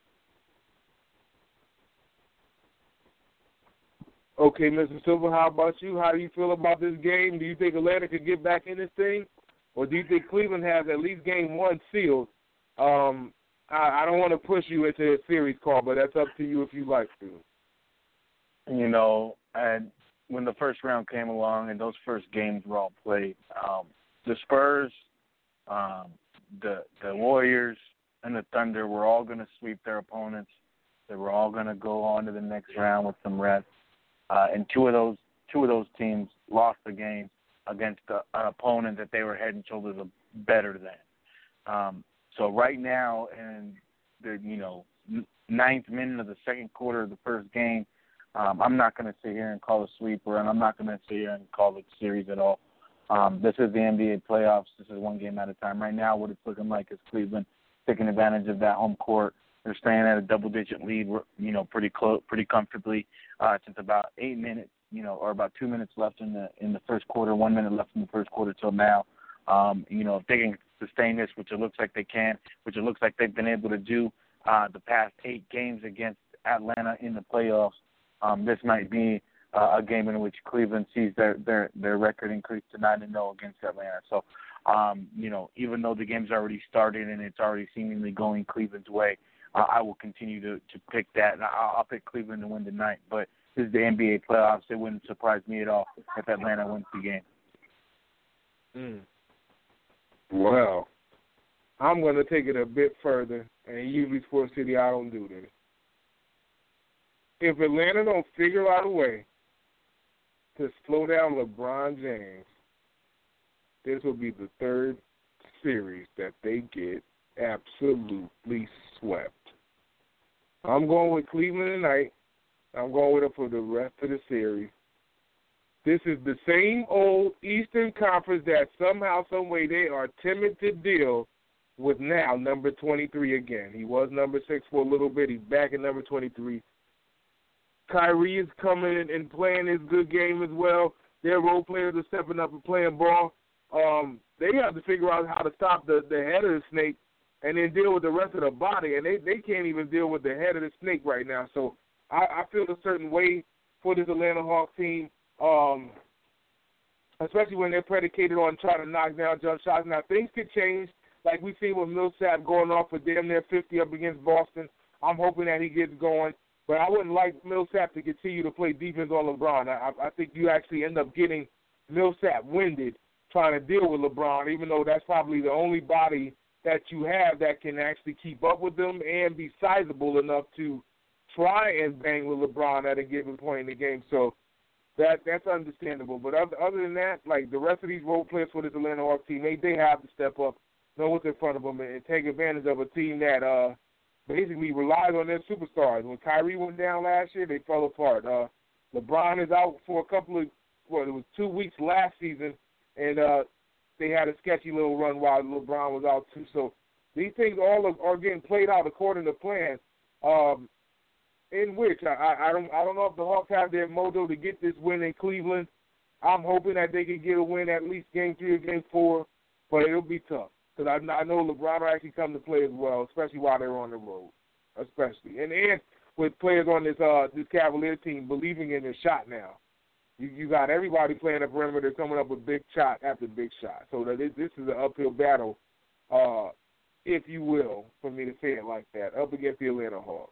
Okay, Mister Silver, how about you? How do you feel about this game? Do you think Atlanta could get back in this thing? Or do you think Cleveland has at least game one sealed? Um, I, I don't want to push you into a series call, but that's up to you if you like to. You know, and when the first round came along and those first games were all played, um, the Spurs, um, the the Warriors, and the Thunder were all going to sweep their opponents. They were all going to go on to the next round with some rest. Uh, and two of those two of those teams lost the game against a, an opponent that they were head and shoulders better than. Um, so right now, in the you know ninth minute of the second quarter of the first game, um, I'm not going to sit here and call a sweeper, and I'm not going to sit here and call it series at all. Um, this is the N B A playoffs. This is one game at a time. Right now, what it's looking like is Cleveland taking advantage of that home court. They're staying at a double-digit lead, you know, pretty close, pretty comfortably, uh, since about eight minutes, you know, or about two minutes left in the in the first quarter, one minute left in the first quarter till now. Um, you know, if they can sustain this, which it looks like they can, which it looks like they've been able to do uh, the past eight games against Atlanta in the playoffs, um, this might be uh, a game in which Cleveland sees their their their record increase to nine and zero against Atlanta. So, um, you know, even though the game's already started and it's already seemingly going Cleveland's way, Uh, I will continue to, to pick that, and I'll, I'll pick Cleveland to win tonight. But this is the N B A playoffs. It wouldn't surprise me at all if Atlanta wins the game. Mm. Well, I'm going to take it a bit further, and usually Sports City, I don't do this. If Atlanta don't figure out a way to slow down LeBron James, this will be the third series that they get absolutely swept. I'm going with Cleveland tonight. I'm going with them for the rest of the series. This is the same old Eastern Conference that somehow, some way they are timid to deal with now, number twenty-three again. He was number six for a little bit. He's back at number twenty-three. Kyrie is coming in and playing his good game as well. Their role players are stepping up and playing ball. Um, they have to figure out how to stop the, the head of the snake and then deal with the rest of the body, and they, they can't even deal with the head of the snake right now. So I, I feel a certain way for this Atlanta Hawks team, um, especially when they're predicated on trying to knock down jump shots. Now, things could change, like we see with Millsap going off for damn near fifty up against Boston. I'm hoping that he gets going, but I wouldn't like Millsap to continue to play defense on LeBron. I, I think you actually end up getting Millsap winded trying to deal with LeBron, even though that's probably the only body that you have that can actually keep up with them and be sizable enough to try and bang with LeBron at a given point in the game. So that that's understandable. But other, other than that, like the rest of these role players for this Atlanta Hawks team, they, they have to step up, know what's in front of them, and take advantage of a team that uh, basically relies on their superstars. When Kyrie went down last year, they fell apart. Uh, LeBron is out for a couple of, well, it was two weeks last season, and uh, they had a sketchy little run while LeBron was out too. So these things all are, are getting played out according to plan. Um, in which I, I don't I don't know if the Hawks have their mojo to get this win in Cleveland. I'm hoping that they can get a win at least game three or game four, but it'll be tough because I, I know LeBron will actually come to play as well, especially while they're on the road, especially and and with players on this uh this Cavalier team believing in their shot now. You, you got everybody playing the perimeter, coming up with big shot after big shot. So that this, this is an uphill battle, uh, if you will, for me to say it like that, up against the Atlanta Hawks.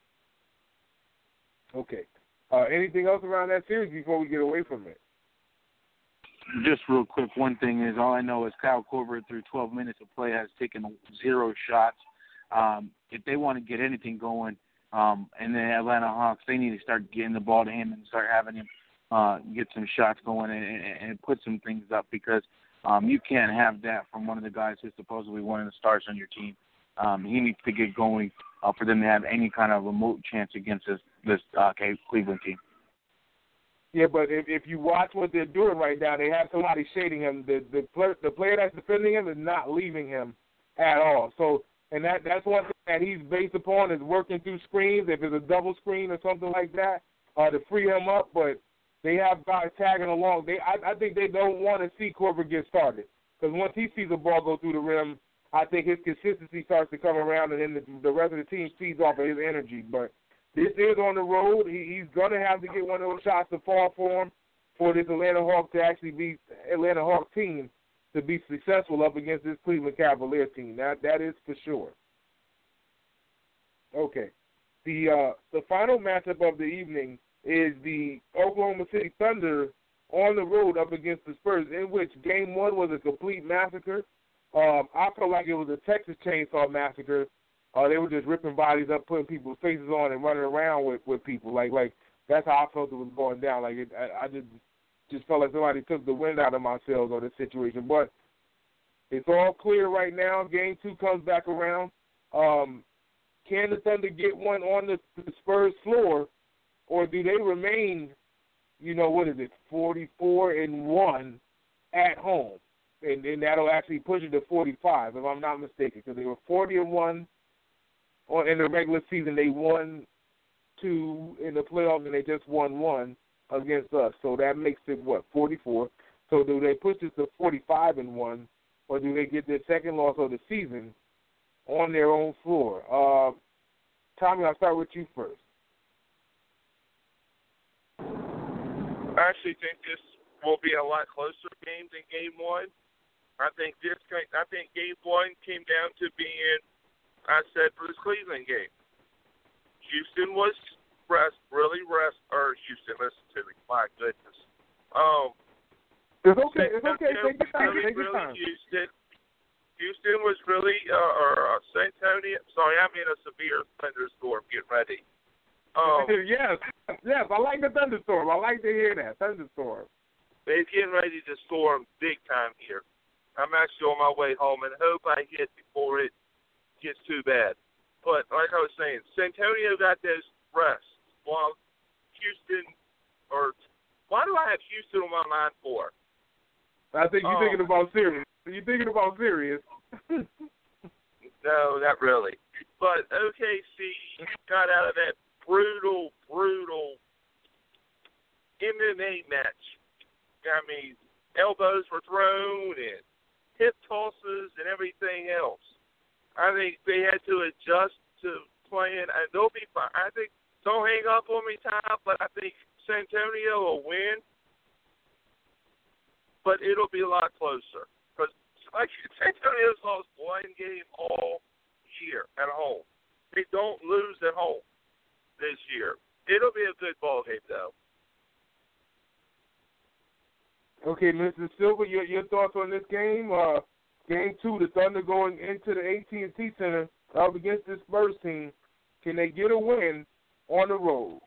Okay. Uh, anything else around that series before we get away from it? Just real quick, one thing is all I know is Kyle Korver through twelve minutes of play has taken zero shots. Um, if they want to get anything going, um, and the Atlanta Hawks, they need to start getting the ball to him and start having him Uh, get some shots going and, and, and put some things up because um, you can't have that from one of the guys who's supposedly one of the stars on your team. Um, he needs to get going uh, for them to have any kind of remote chance against this this uh, Cleveland team. Yeah, but if, if you watch what they're doing right now, they have somebody shading him. The the player, the player that's defending him is not leaving him at all. So and that that's one thing that he's based upon is working through screens. If it's a double screen or something like that, uh, to free him up. But they have guys tagging along. They, I, I think they don't want to see Korver get started because once he sees the ball go through the rim, I think his consistency starts to come around, and then the, the rest of the team feeds off of his energy. But this is on the road. He, he's going to have to get one of those shots to fall for him for this Atlanta Hawks to actually be Atlanta Hawks team to be successful up against this Cleveland Cavaliers team. That that is for sure. Okay, the uh, the final matchup of the evening is the Oklahoma City Thunder on the road up against the Spurs, in which Game One was a complete massacre. Um, I felt like it was a Texas Chainsaw Massacre. Uh, they were just ripping bodies up, putting people's faces on, and running around with, with people. Like like that's how I felt it was going down. Like it, I, I just just felt like somebody took the wind out of my sails on this situation. But it's all clear right now. Game two comes back around. Um, can the Thunder get one on the, the Spurs floor, or do they remain, you know, what is it, forty-four and one at home? And, and that'll actually push it to forty-five, if I'm not mistaken, because they were forty and one on in the regular season. They won two in the playoffs, and they just won one against us. So that makes it what, forty-four? So do they push this to forty-five and one, or do they get their second loss of the season on their own floor? Uh, Tommy, I'll start with you first. I actually think this will be a lot closer game than Game One. I think this. I think Game One came down to being, I said, for this Cleveland game. Houston was rest, really rest, or Houston. Listen to me, my goodness. Um, it's okay. It's okay. Take your time. Really, Take your really time. Houston. Houston was really, uh, or uh, San Antonio. Sorry, I'm in a severe thunderstorm. Get ready. Um, yes, yes. I like the thunderstorm. I like to hear that thunderstorm. It's getting ready to storm big time here. I'm actually on my way home, and hope I hit before it gets too bad. But like I was saying, San Antonio got those rests, while Houston, or why do I have Houston on my mind for? I think you're um, thinking about serious. You're thinking about serious. No, not really. But O K C got out of that brutal, brutal M M A match. I mean, elbows were thrown and hip tosses and everything else. I think they had to adjust to playing, and they'll be fine. I think, don't hang up on me, Tom, but I think San Antonio will win, but it'll be a lot closer. Because like, San Antonio's lost one game all year at home. They don't lose at home this year. It'll be a good ball game, though. Okay, Mister Silver, your your thoughts on this game? Uh, game two, the Thunder going into the A T and T Center up against this Spurs team. Can they get a win on the road?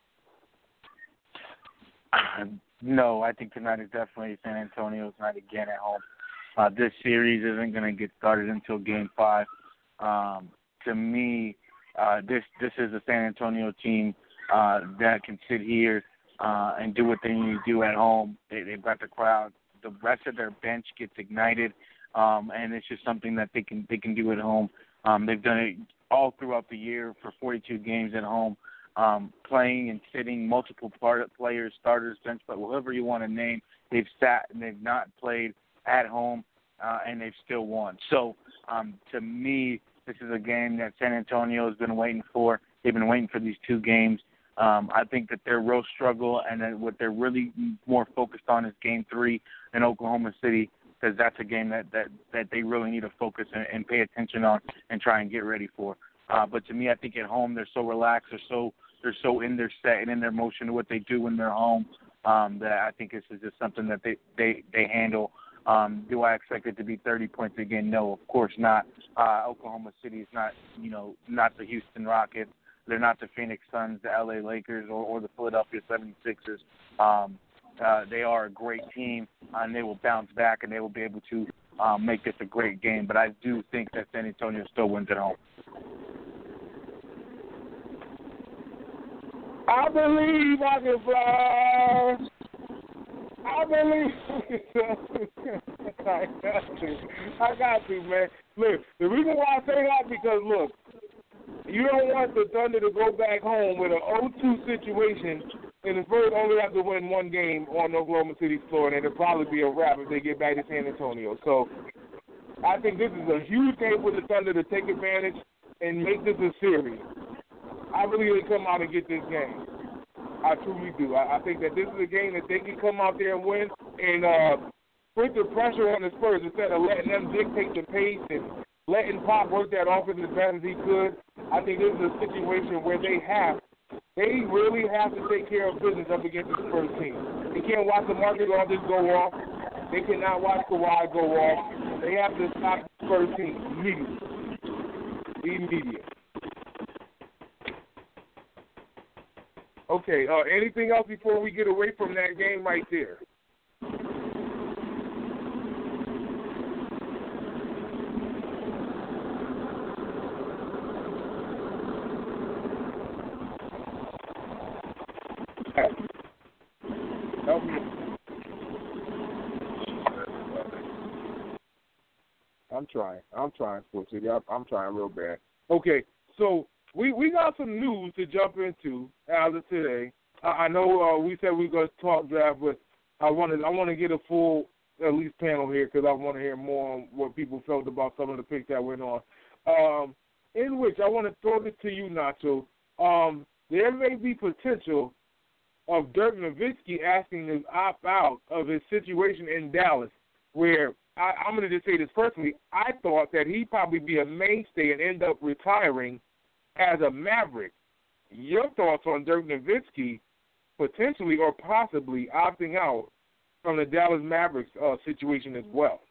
No, I think tonight is definitely San Antonio's night again at home. Uh, this series isn't going to get started until Game Five. Um, to me, uh, this this is a San Antonio team uh, that can sit here Uh, and do what they need to do at home. They, they've got the crowd. The rest of their bench gets ignited, um, and it's just something that they can they can do at home. Um, they've done it all throughout the year for forty-two games at home, um, playing and sitting multiple part players, starters, bench, but whoever you want to name, they've sat and they've not played at home, uh, and they've still won. So um, to me, this is a game that San Antonio has been waiting for. They've been waiting for these two games. Um, I think that their real struggle and that what they're really more focused on is Game Three in Oklahoma City, because that's a game that, that, that they really need to focus and, and pay attention on and try and get ready for. Uh, but to me, I think at home they're so relaxed, they're so they're so in their set and in their motion to what they do when they're home um, that I think this is just something that they they they handle. Um, do I expect it to be thirty points again? No, of course not. Uh, Oklahoma City is not you know not the Houston Rockets. They're not the Phoenix Suns, the L A Lakers, or, or the Philadelphia seventy-sixers. Um, uh, they are a great team, uh, and they will bounce back, and they will be able to um, make this a great game. But I do think that San Antonio still wins at home. I believe I can fly. I believe I got to. I got to, man. Look, the reason why I say that because look, you don't want the Thunder to go back home with an oh two situation and the Spurs only have to win one game on Oklahoma City's floor, and it'll probably be a wrap if they get back to San Antonio. So I think this is a huge game for the Thunder to take advantage and make this a series. I believe they come out and get this game. I truly do. I, I think that this is a game that they can come out there and win and uh, put the pressure on the Spurs instead of letting them dictate the pace and letting Pop work that offense as best as he could. I think this is a situation where they have, they really have to take care of business up against the Spurs team. They can't watch the market all just go off. They cannot watch Kawhi go off. They have to stop the Spurs team immediately. Immediately. Okay, uh, anything else before we get away from that game right there? Help me. I'm trying. I'm trying, Sports City. I'm trying real bad. Okay, so We we got some news to jump into as of today. I, I know uh, we said we were going to talk draft, but I wanted I want to get a full at least panel here because I want to hear more on what people felt about some of the picks that went on. Um, in which I want to throw this to you, Nacho. Um, there may be potential of Dirk Nowitzki asking to opt out of his situation in Dallas, where I, I'm going to just say this personally. I thought that he'd probably be a mainstay and end up retiring as a Maverick. Your thoughts on Dirk Nowitzki potentially or possibly opting out from the Dallas Mavericks uh, situation as well?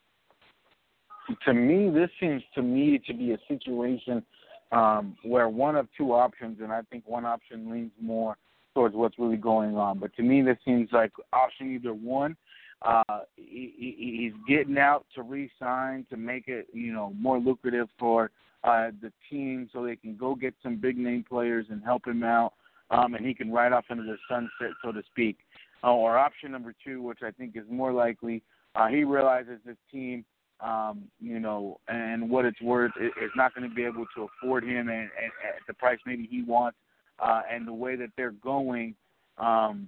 To me, this seems to me to be a situation um, where one of two options, and I think one option leans more towards what's really going on. But to me, this seems like option either one, uh, he, he's getting out to re-sign to make it, you know, more lucrative for Uh, the team so they can go get some big-name players and help him out, um, and he can ride off into the sunset, so to speak. Uh, or option number two, which I think is more likely, uh, he realizes this team, um, you know, and what it's worth is not going to be able to afford him and, and at the price maybe he wants, uh, and the way that they're going, um,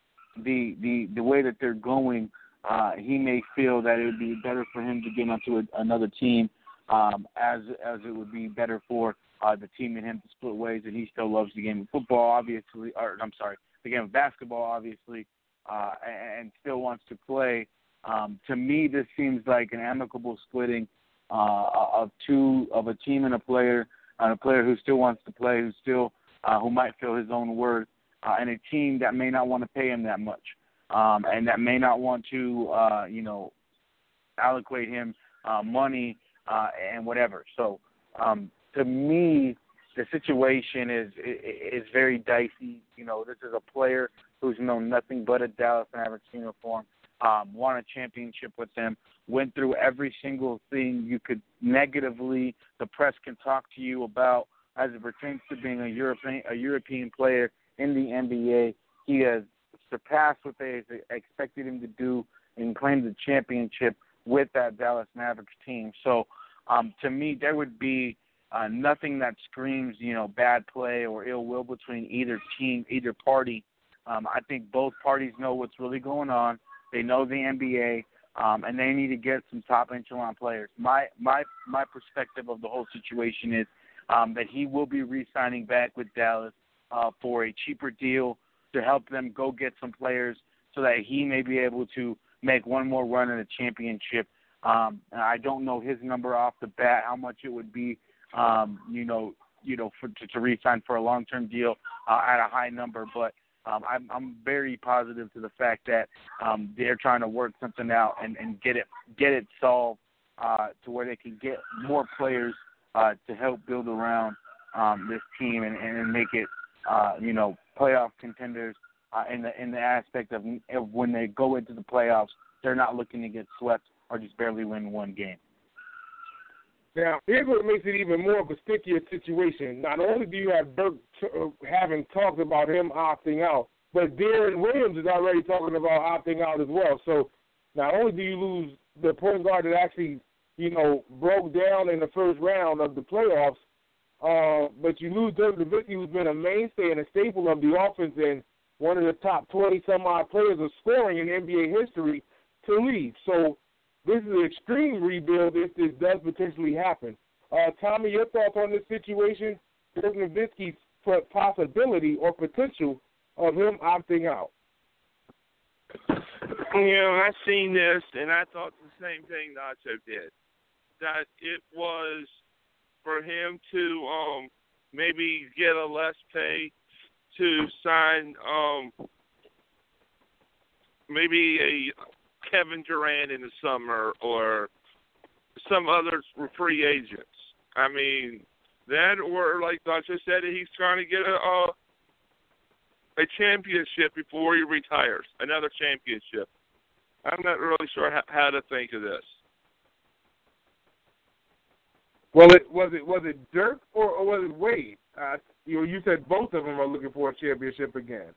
the the the way that they're going, uh, he may feel that it would be better for him to get onto a, another team. Um, as as it would be better for uh, the team and him to split ways, and he still loves the game of football, obviously, or I'm sorry, the game of basketball, obviously, uh, and, and still wants to play. Um, to me, this seems like an amicable splitting uh, of two of a team and a player, and a player who still wants to play, who still uh, who might feel his own worth, uh, and a team that may not want to pay him that much, um, and that may not want to, uh, you know, allocate him uh, money. Uh, and whatever. So um, to me, the situation is is very dicey. You know, this is a player who's known nothing but a Dallas Mavericks uniform, um, won a championship with them, went through every single thing you could negatively, the press can talk to you about as it pertains to being a European a European player in the N B A. He has surpassed what they expected him to do and claimed the championship with that Dallas Mavericks team. So um, to me, there would be uh, nothing that screams, you know, bad play or ill will between either team, either party. Um, I think both parties know what's really going on. They know the N B A, um, and they need to get some top echelon players. My my my perspective of the whole situation is um, that he will be re-signing back with Dallas uh, for a cheaper deal to help them go get some players so that he may be able to make one more run at a championship. Um, I don't know his number off the bat, how much it would be, um, you know, you know, for, to, to re-sign for a long-term deal uh, at a high number. But um, I'm, I'm very positive to the fact that um, they're trying to work something out and, and get it get it solved uh, to where they can get more players uh, to help build around um, this team and, and make it, uh, you know, playoff contenders. Uh, in the in the aspect of, of when they go into the playoffs, they're not looking to get swept or just barely win one game. Now, here's what makes it even more of a stickier situation. Not only do you have Dirk t- uh, having talked about him opting out, but Darren Williams is already talking about opting out as well. So not only do you lose the point guard that actually, you know, broke down in the first round of the playoffs, uh, but you lose Dirk Nowitzki, who's been a mainstay and a staple of the offense and one of the top twenty-some-odd players of scoring in N B A history, to leave. So this is an extreme rebuild if this does potentially happen. Uh, Tommy, your thoughts on this situation, Dirk Nowitzki's possibility or potential of him opting out? You know, I seen this, and I thought the same thing Nacho did, that it was for him to um, maybe get a less pay to sign um, maybe a Kevin Durant in the summer or some other free agents. I mean, that or like Nacho said, he's trying to get a, a a championship before he retires, another championship. I'm not really sure how, how to think of this. Well, it was it was it Dirk or, or was it Wade? Uh, you you said both of them are looking for a championship again.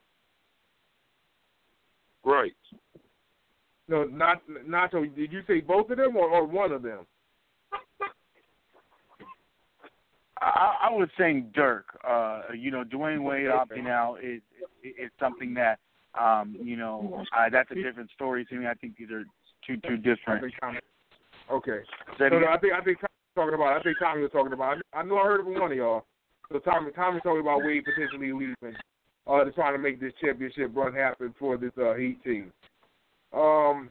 Right. No, not Nacho. Did you say both of them or, or one of them? I, I was saying Dirk. Uh, you know, Dwayne Wade opting out is is, is something that um, you know uh, that's a different story to me. I think these are two two different. Okay. So no, I think I think Tommy was talking about. I think Tommy was talking about. I know I heard it from one of y'all. So Tommy Tommy's talking about Wade potentially leaving uh, to trying to make this championship run happen for this uh, Heat team. Um,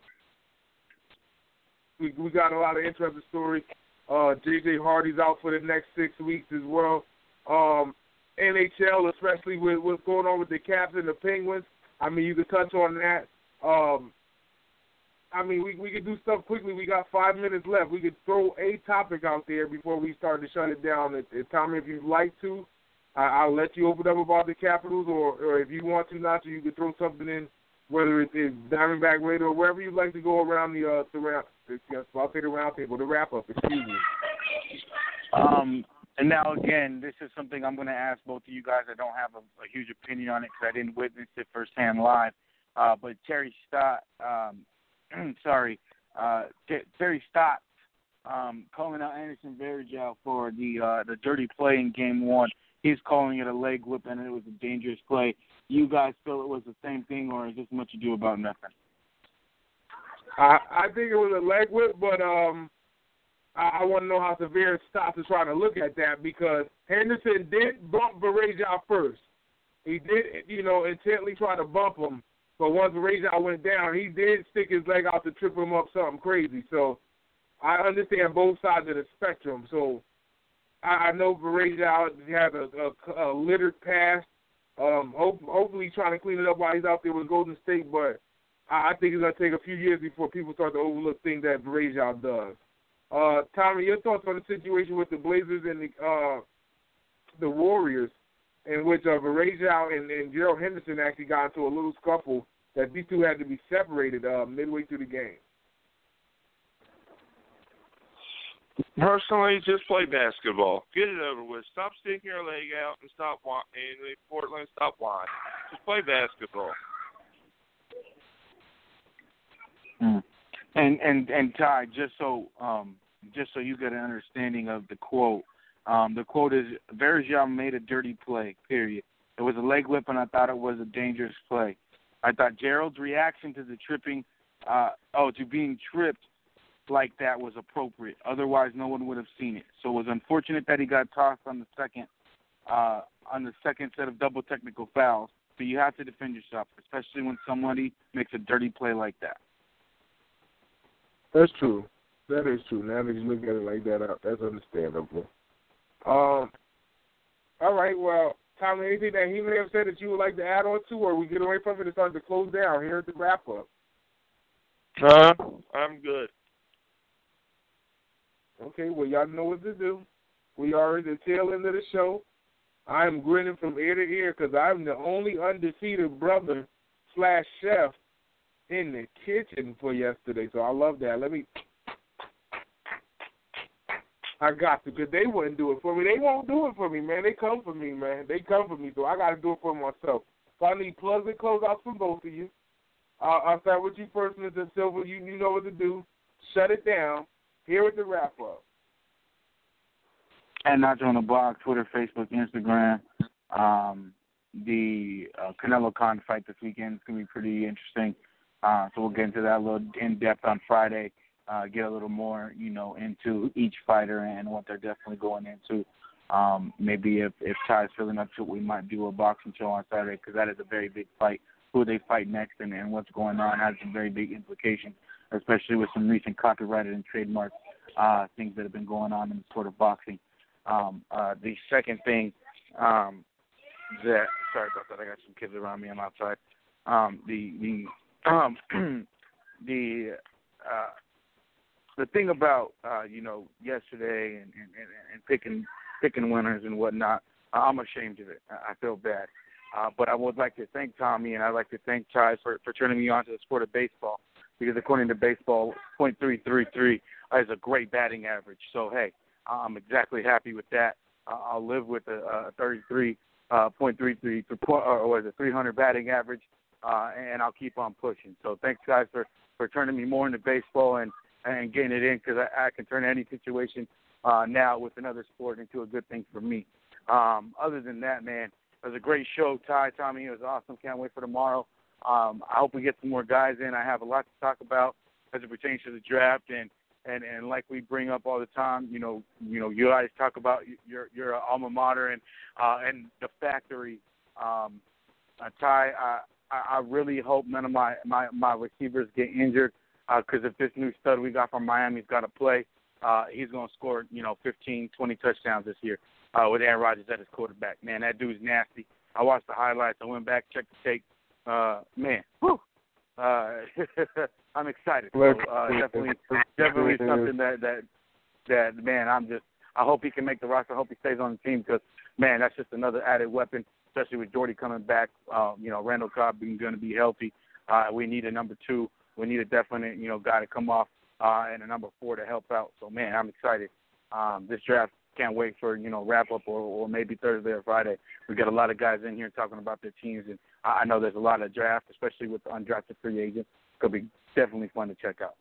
we we got a lot of interesting stories. Uh, J J Hardy's out for the next six weeks as well. Um, N H L, especially with what's going on with the Caps and the Penguins. I mean, you could touch on that. Um, I mean, we we could do stuff quickly. We got five minutes left. We could throw a topic out there before we start to shut it down. If, if Tommy, if you'd like to, I, I'll let you open up about the Capitals, or, or if you want to, not to, you could throw something in, whether it's, it's Diamondback Radio or wherever you'd like to go around the uh, the round. I'll say the round table, the wrap up. Excuse me. Um, and now again, this is something I'm going to ask both of you guys. I don't have a, a huge opinion on it because I didn't witness it firsthand live. Uh, but Terry Stott, um, sorry, uh, T- Terry Stott, um, calling out Anderson Varejao for the uh, the dirty play in Game One. He's calling it a leg whip and it was a dangerous play. You guys feel it was the same thing, or is this much ado about nothing? I, I think it was a leg whip, but um, I, I want to know how severe Stott is trying to look at that, because Henderson did bump Varejao first. He did, you know, intently try to bump him, but once Varejao went down, he did stick his leg out to trip him up something crazy. So I understand both sides of the spectrum. So I, I know Varejao had a, a, a littered pass. Um, hope, hopefully trying to clean it up while he's out there with Golden State, but I think it's going to take a few years before people start to overlook things that Varejao does. Uh, Tommy, your thoughts on the situation with the Blazers and the uh, the Warriors, in which uh, Varejao and, and Gerald Henderson actually got into a little scuffle that these two had to be separated uh, midway through the game? Personally, just play basketball. Get it over with. Stop sticking your leg out and stop whining. And Portland, stop whining. Just play basketball. Mm. And and and Ty, just so um, just so you get an understanding of the quote, um, the quote is Varejao made a dirty play. Period. It was a leg whip, and I thought it was a dangerous play. I thought Gerald's reaction to the tripping, uh, oh, to being tripped like that was appropriate. Otherwise, no one would have seen it. So it was unfortunate that he got tossed on the second uh, on the second set of double technical fouls. But you have to defend yourself, especially when somebody makes a dirty play like that. That's true. That is true. Now that you look at it like that, that's understandable. Um. All right. Well, Tommy, anything that he may have said that you would like to add on to, or we get away from it and start to close down here at the wrap up? Uh, I'm good. Okay. Well, y'all know what to do. We are at the tail end of the show. I'm grinning from ear to ear because I'm the only undefeated brother slash chef in the kitchen for yesterday, so I love that. Let me, I got to, because they wouldn't do it for me. They won't do it for me, man. They come for me, man. They come for me, so I got to do it for myself. So I need plugs and closeouts from both of you. Uh, I'll start with you first, Mister Silver. You, you know what to do. Shut it down. Here at the wrap-up. And Nacho on the Block, Twitter, Facebook, Instagram. Um, the uh, Canelo Con fight this weekend is going to be pretty interesting. Uh, so we'll get into that a little in-depth on Friday, uh, get a little more, you know, into each fighter and what they're definitely going into. Um, maybe if, if Ty's feeling up to it, we might do a boxing show on Saturday because that is a very big fight. Who they fight next and, and what's going on has some very big implications, especially with some recent copyrighted and trademark uh, things that have been going on in the sport of boxing. Um, uh, the second thing um, that sorry about that, I got some kids around me. I'm outside. Um, the the um, the uh, the thing about uh, you know yesterday and, and, and picking picking winners and whatnot, I'm ashamed of it. I feel bad. Uh, but I would like to thank Tommy and I'd like to thank Ty for, for turning me on to the sport of baseball because according to baseball, point three three three is a great batting average. So, hey, I'm exactly happy with that. Uh, I'll live with a, a thirty-three point three three or was it three hundred batting average, uh, and I'll keep on pushing. So thanks, guys, for, for turning me more into baseball and, and getting it in because I, I can turn any situation uh, now with another sport into a good thing for me. Um, other than that, man, it was a great show, Ty, Tommy. It was awesome. Can't wait for tomorrow. Um, I hope we get some more guys in. I have a lot to talk about as it pertains to the draft, and, and, and like we bring up all the time, you know, you know, you guys talk about your your alma mater and uh, and the factory. Um, uh, Ty, I, I really hope none of my, my, my receivers get injured because uh, if this new stud we got from Miami's got to play, uh, he's going to score, you know, fifteen, twenty touchdowns this year. Uh, with Aaron Rodgers at his quarterback. Man, that dude's nasty. I watched the highlights. I went back, checked the tape. Uh, man, whew. Uh, I'm excited. So, uh, definitely, definitely something that, that, that, man, I'm just, I hope he can make the roster. I hope he stays on the team because, man, that's just another added weapon, especially with Jordy coming back. Uh, you know, Randall Cobb being going to be healthy. Uh, we need a number two. We need a definite, you know, guy to come off uh, and a number four to help out. So, man, I'm excited. Um, this draft, can't wait for, you know, wrap up or, or maybe Thursday or Friday. We got a lot of guys in here talking about their teams, and I know there's a lot of draft, especially with the undrafted free agents. It's going to be definitely fun to check out.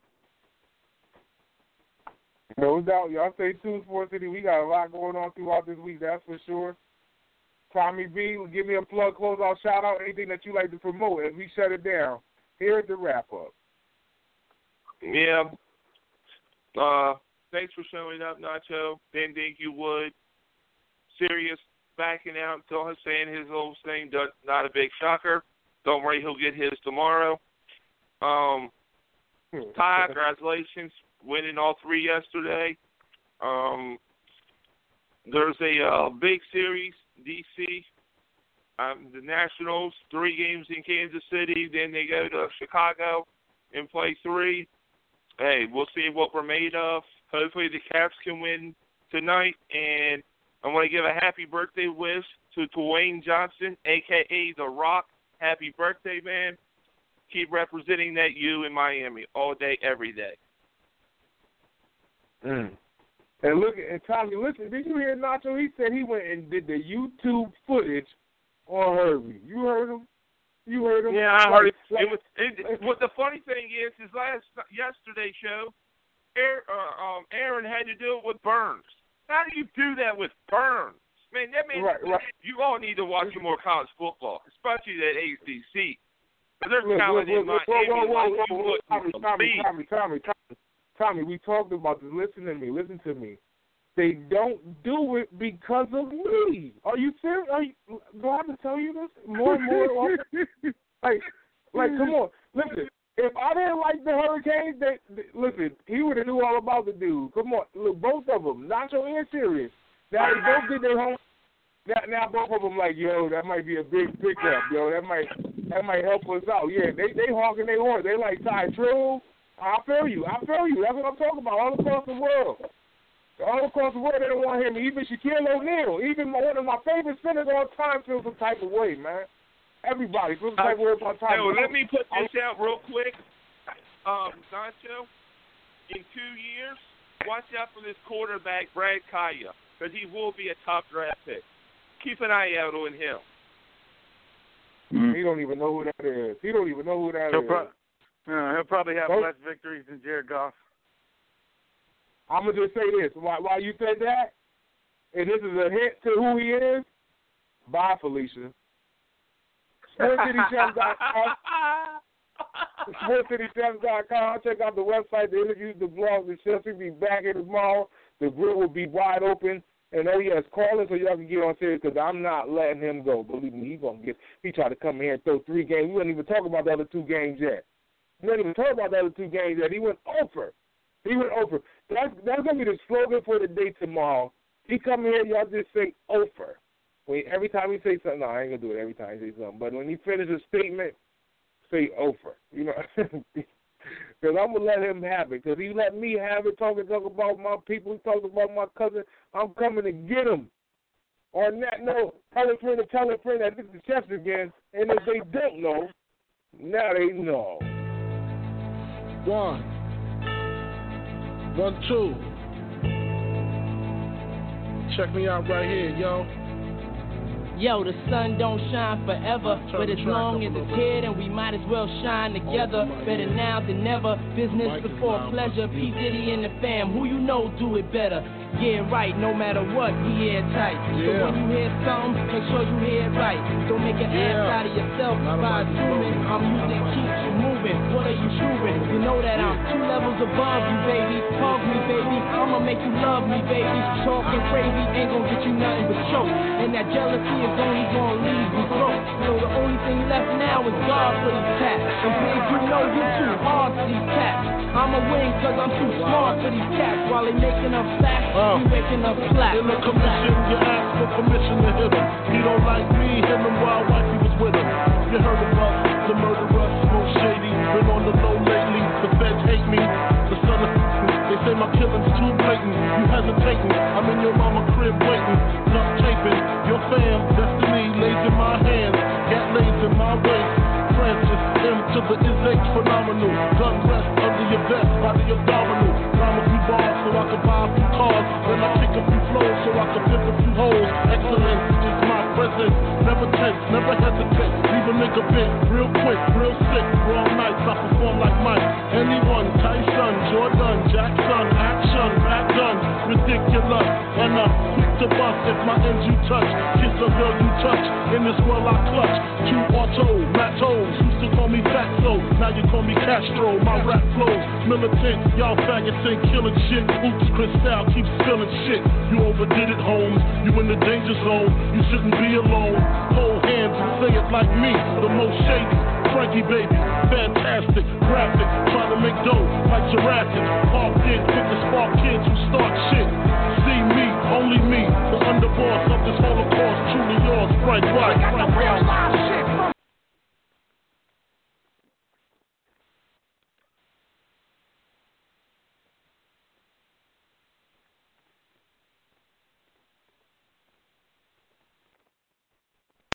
No doubt. Y'all stay tuned, Sports City. We got a lot going on throughout this week, that's for sure. Tommy B, give me a plug, close out, shout out, anything that you like to promote as we shut it down. Here at the wrap-up. Yeah. Uh... Thanks for showing up, Nacho. Didn't think you would. Sirius backing out, so saying his old thing, not a big shocker. Don't worry, he'll get his tomorrow. Um, Ty, congratulations, winning all three yesterday. Um, there's a uh, big series, D C. Um, the Nationals, three games in Kansas City. Then they go to Chicago and play three. Hey, we'll see what we're made of. Hopefully the Caps can win tonight. And I want to give a happy birthday wish to Dwayne Johnson, a k a. The Rock. Happy birthday, man. Keep representing that U in Miami all day, every day. Mm. And look, and Tommy, listen, did you hear Nacho? He said he went and did the YouTube footage on Herbie. You heard him? You heard him? Yeah, I heard it. Like, it was. It, what the funny thing is, is last yesterday's show, Aaron, uh, um, Aaron had to do it with Burns. How do you do that with Burns? Man, that means right, right. you all need to watch more college football, especially that A C C. There's look, talent look, in look, Miami whoa, whoa, like whoa, you whoa, wouldn't Tommy, Tommy, believe. Tommy, Tommy, Tommy, Tommy, we talked about this. Listen to me. Listen to me. They don't do it because of me. Are you serious? Are you, do I have to tell you this more and more? like, like, come on. Listen, if I didn't like the Hurricanes, they, they, listen, he would have knew all about the dude. Come on. Look, both of them, Nacho and Sirius. Now, they both did their home. Now, now, both of them like, yo, that might be a big pickup, yo. That might that might help us out. Yeah, they they hawking their horn. They like, Ty, true. I feel you. I feel you. That's what I'm talking about all across the world. All across the world, they don't want him. Even Shaquille O'Neal, even one of my favorite centers of all time, feels some type of way, man. Everybody feels some type of way about time. Hey, well, let me put this out real quick. Um, Nacho, in two years, watch out for this quarterback, Brad Kaya, because he will be a top draft pick. Keep an eye out on him. Mm. He don't even know who that is. He don't even know who that he'll is. Pro- uh, he'll probably have Don't, less victories than Jared Goff. I'm going to just say this. While, while you said that, and this is a hint to who he is, bye, Felicia. Sports City Chefs dot com. Sports City Chefs dot com. Check out the website, the interviews, the blogs, the chefs. We'll be back here tomorrow. The grill will be wide open. And oh, yes, call in so y'all can get on serious because I'm not letting him go. Believe me, he's going to get – he tried to come here and throw three games. We didn't even talk about the other two games yet. We didn't even talk about the other two games yet. He went over. He went over. That's, that's going to be the slogan for the day tomorrow. He come here, y'all just say over. When, every time he say something – no, I ain't going to do it every time he say something. But when he finishes a statement, say over. You know, because I'm going to let him have it. Because he let me have it, talking talk about my people, he talking about my cousin. I'm coming to get him. On that note, tell a friend to tell a friend that this is Chefs again. And if they don't know, now they know. One. One, two. Check me out right here, yo. Yo, the sun don't shine forever, but as long as it's here, then we might as well shine together. Better now than never, business before pleasure. P. Diddy and the fam, who you know do it better. Yeah, right, no matter what, he airtight. So Yeah. when you hear something, make sure you hear it right. Don't make an ass Yeah. out of yourself Not by about you, assuming bro. our music keeps you moving. What are you proving? You know that I'm two levels above you, baby. Hug me, baby. I'ma make you love me, baby. Talking crazy ain't gonna get you nothing but choke. And that jealousy is only gonna leave you broke. So the only thing left now is God for these cats. And big, you know you too hard for these cats. I'ma win cause I'm too smart for these cats. While they making up facts, Uh, we waking up flat. In the commission, you ask for permission to hit him. He don't like me, hit him while wifey was with him. You heard about the murderer, Smoke Shady. Been on the low lately, the feds hate me. The son of they say my killing's too blatant. You hesitating, I'm in your mama crib waiting. Duct taping, your fam, destiny lays in my hands. Gat lays in my waist. Francis M to the is H phenomenal. Gun rest under your vest, body abdominal. Rhyme a few bars so I can buy a few cars. Then I kick a few flows so I can pimp a few hoes. Excellence is my presence. Never tense, never hesitate. Leave a nigga bent real quick, real sick. Raw nights, I perform like Mike. Anyone, Tyson, Jordan, Jackson, action, back guns, ridiculous. And I'm quick to bust if my ends you touch. Kiss a girl you touch. In this world I clutch. Two auto, Matos. Used to call me Fatso. Now you call me Castro. My rap flows militant. Y'all faggots ain't killing shit. Oops, Cristal keeps spilling shit. You overdid it, Holmes. You in the danger zone. You shouldn't be alone. Hold hands and say it like me. The most shady. Frankie baby, fantastic, graphic, trying to make dough like Jurassic. Parked in, pick the spark kids who start shit. See me, only me, the underboss of this holocaust, truly yours, Frank White. We got the real live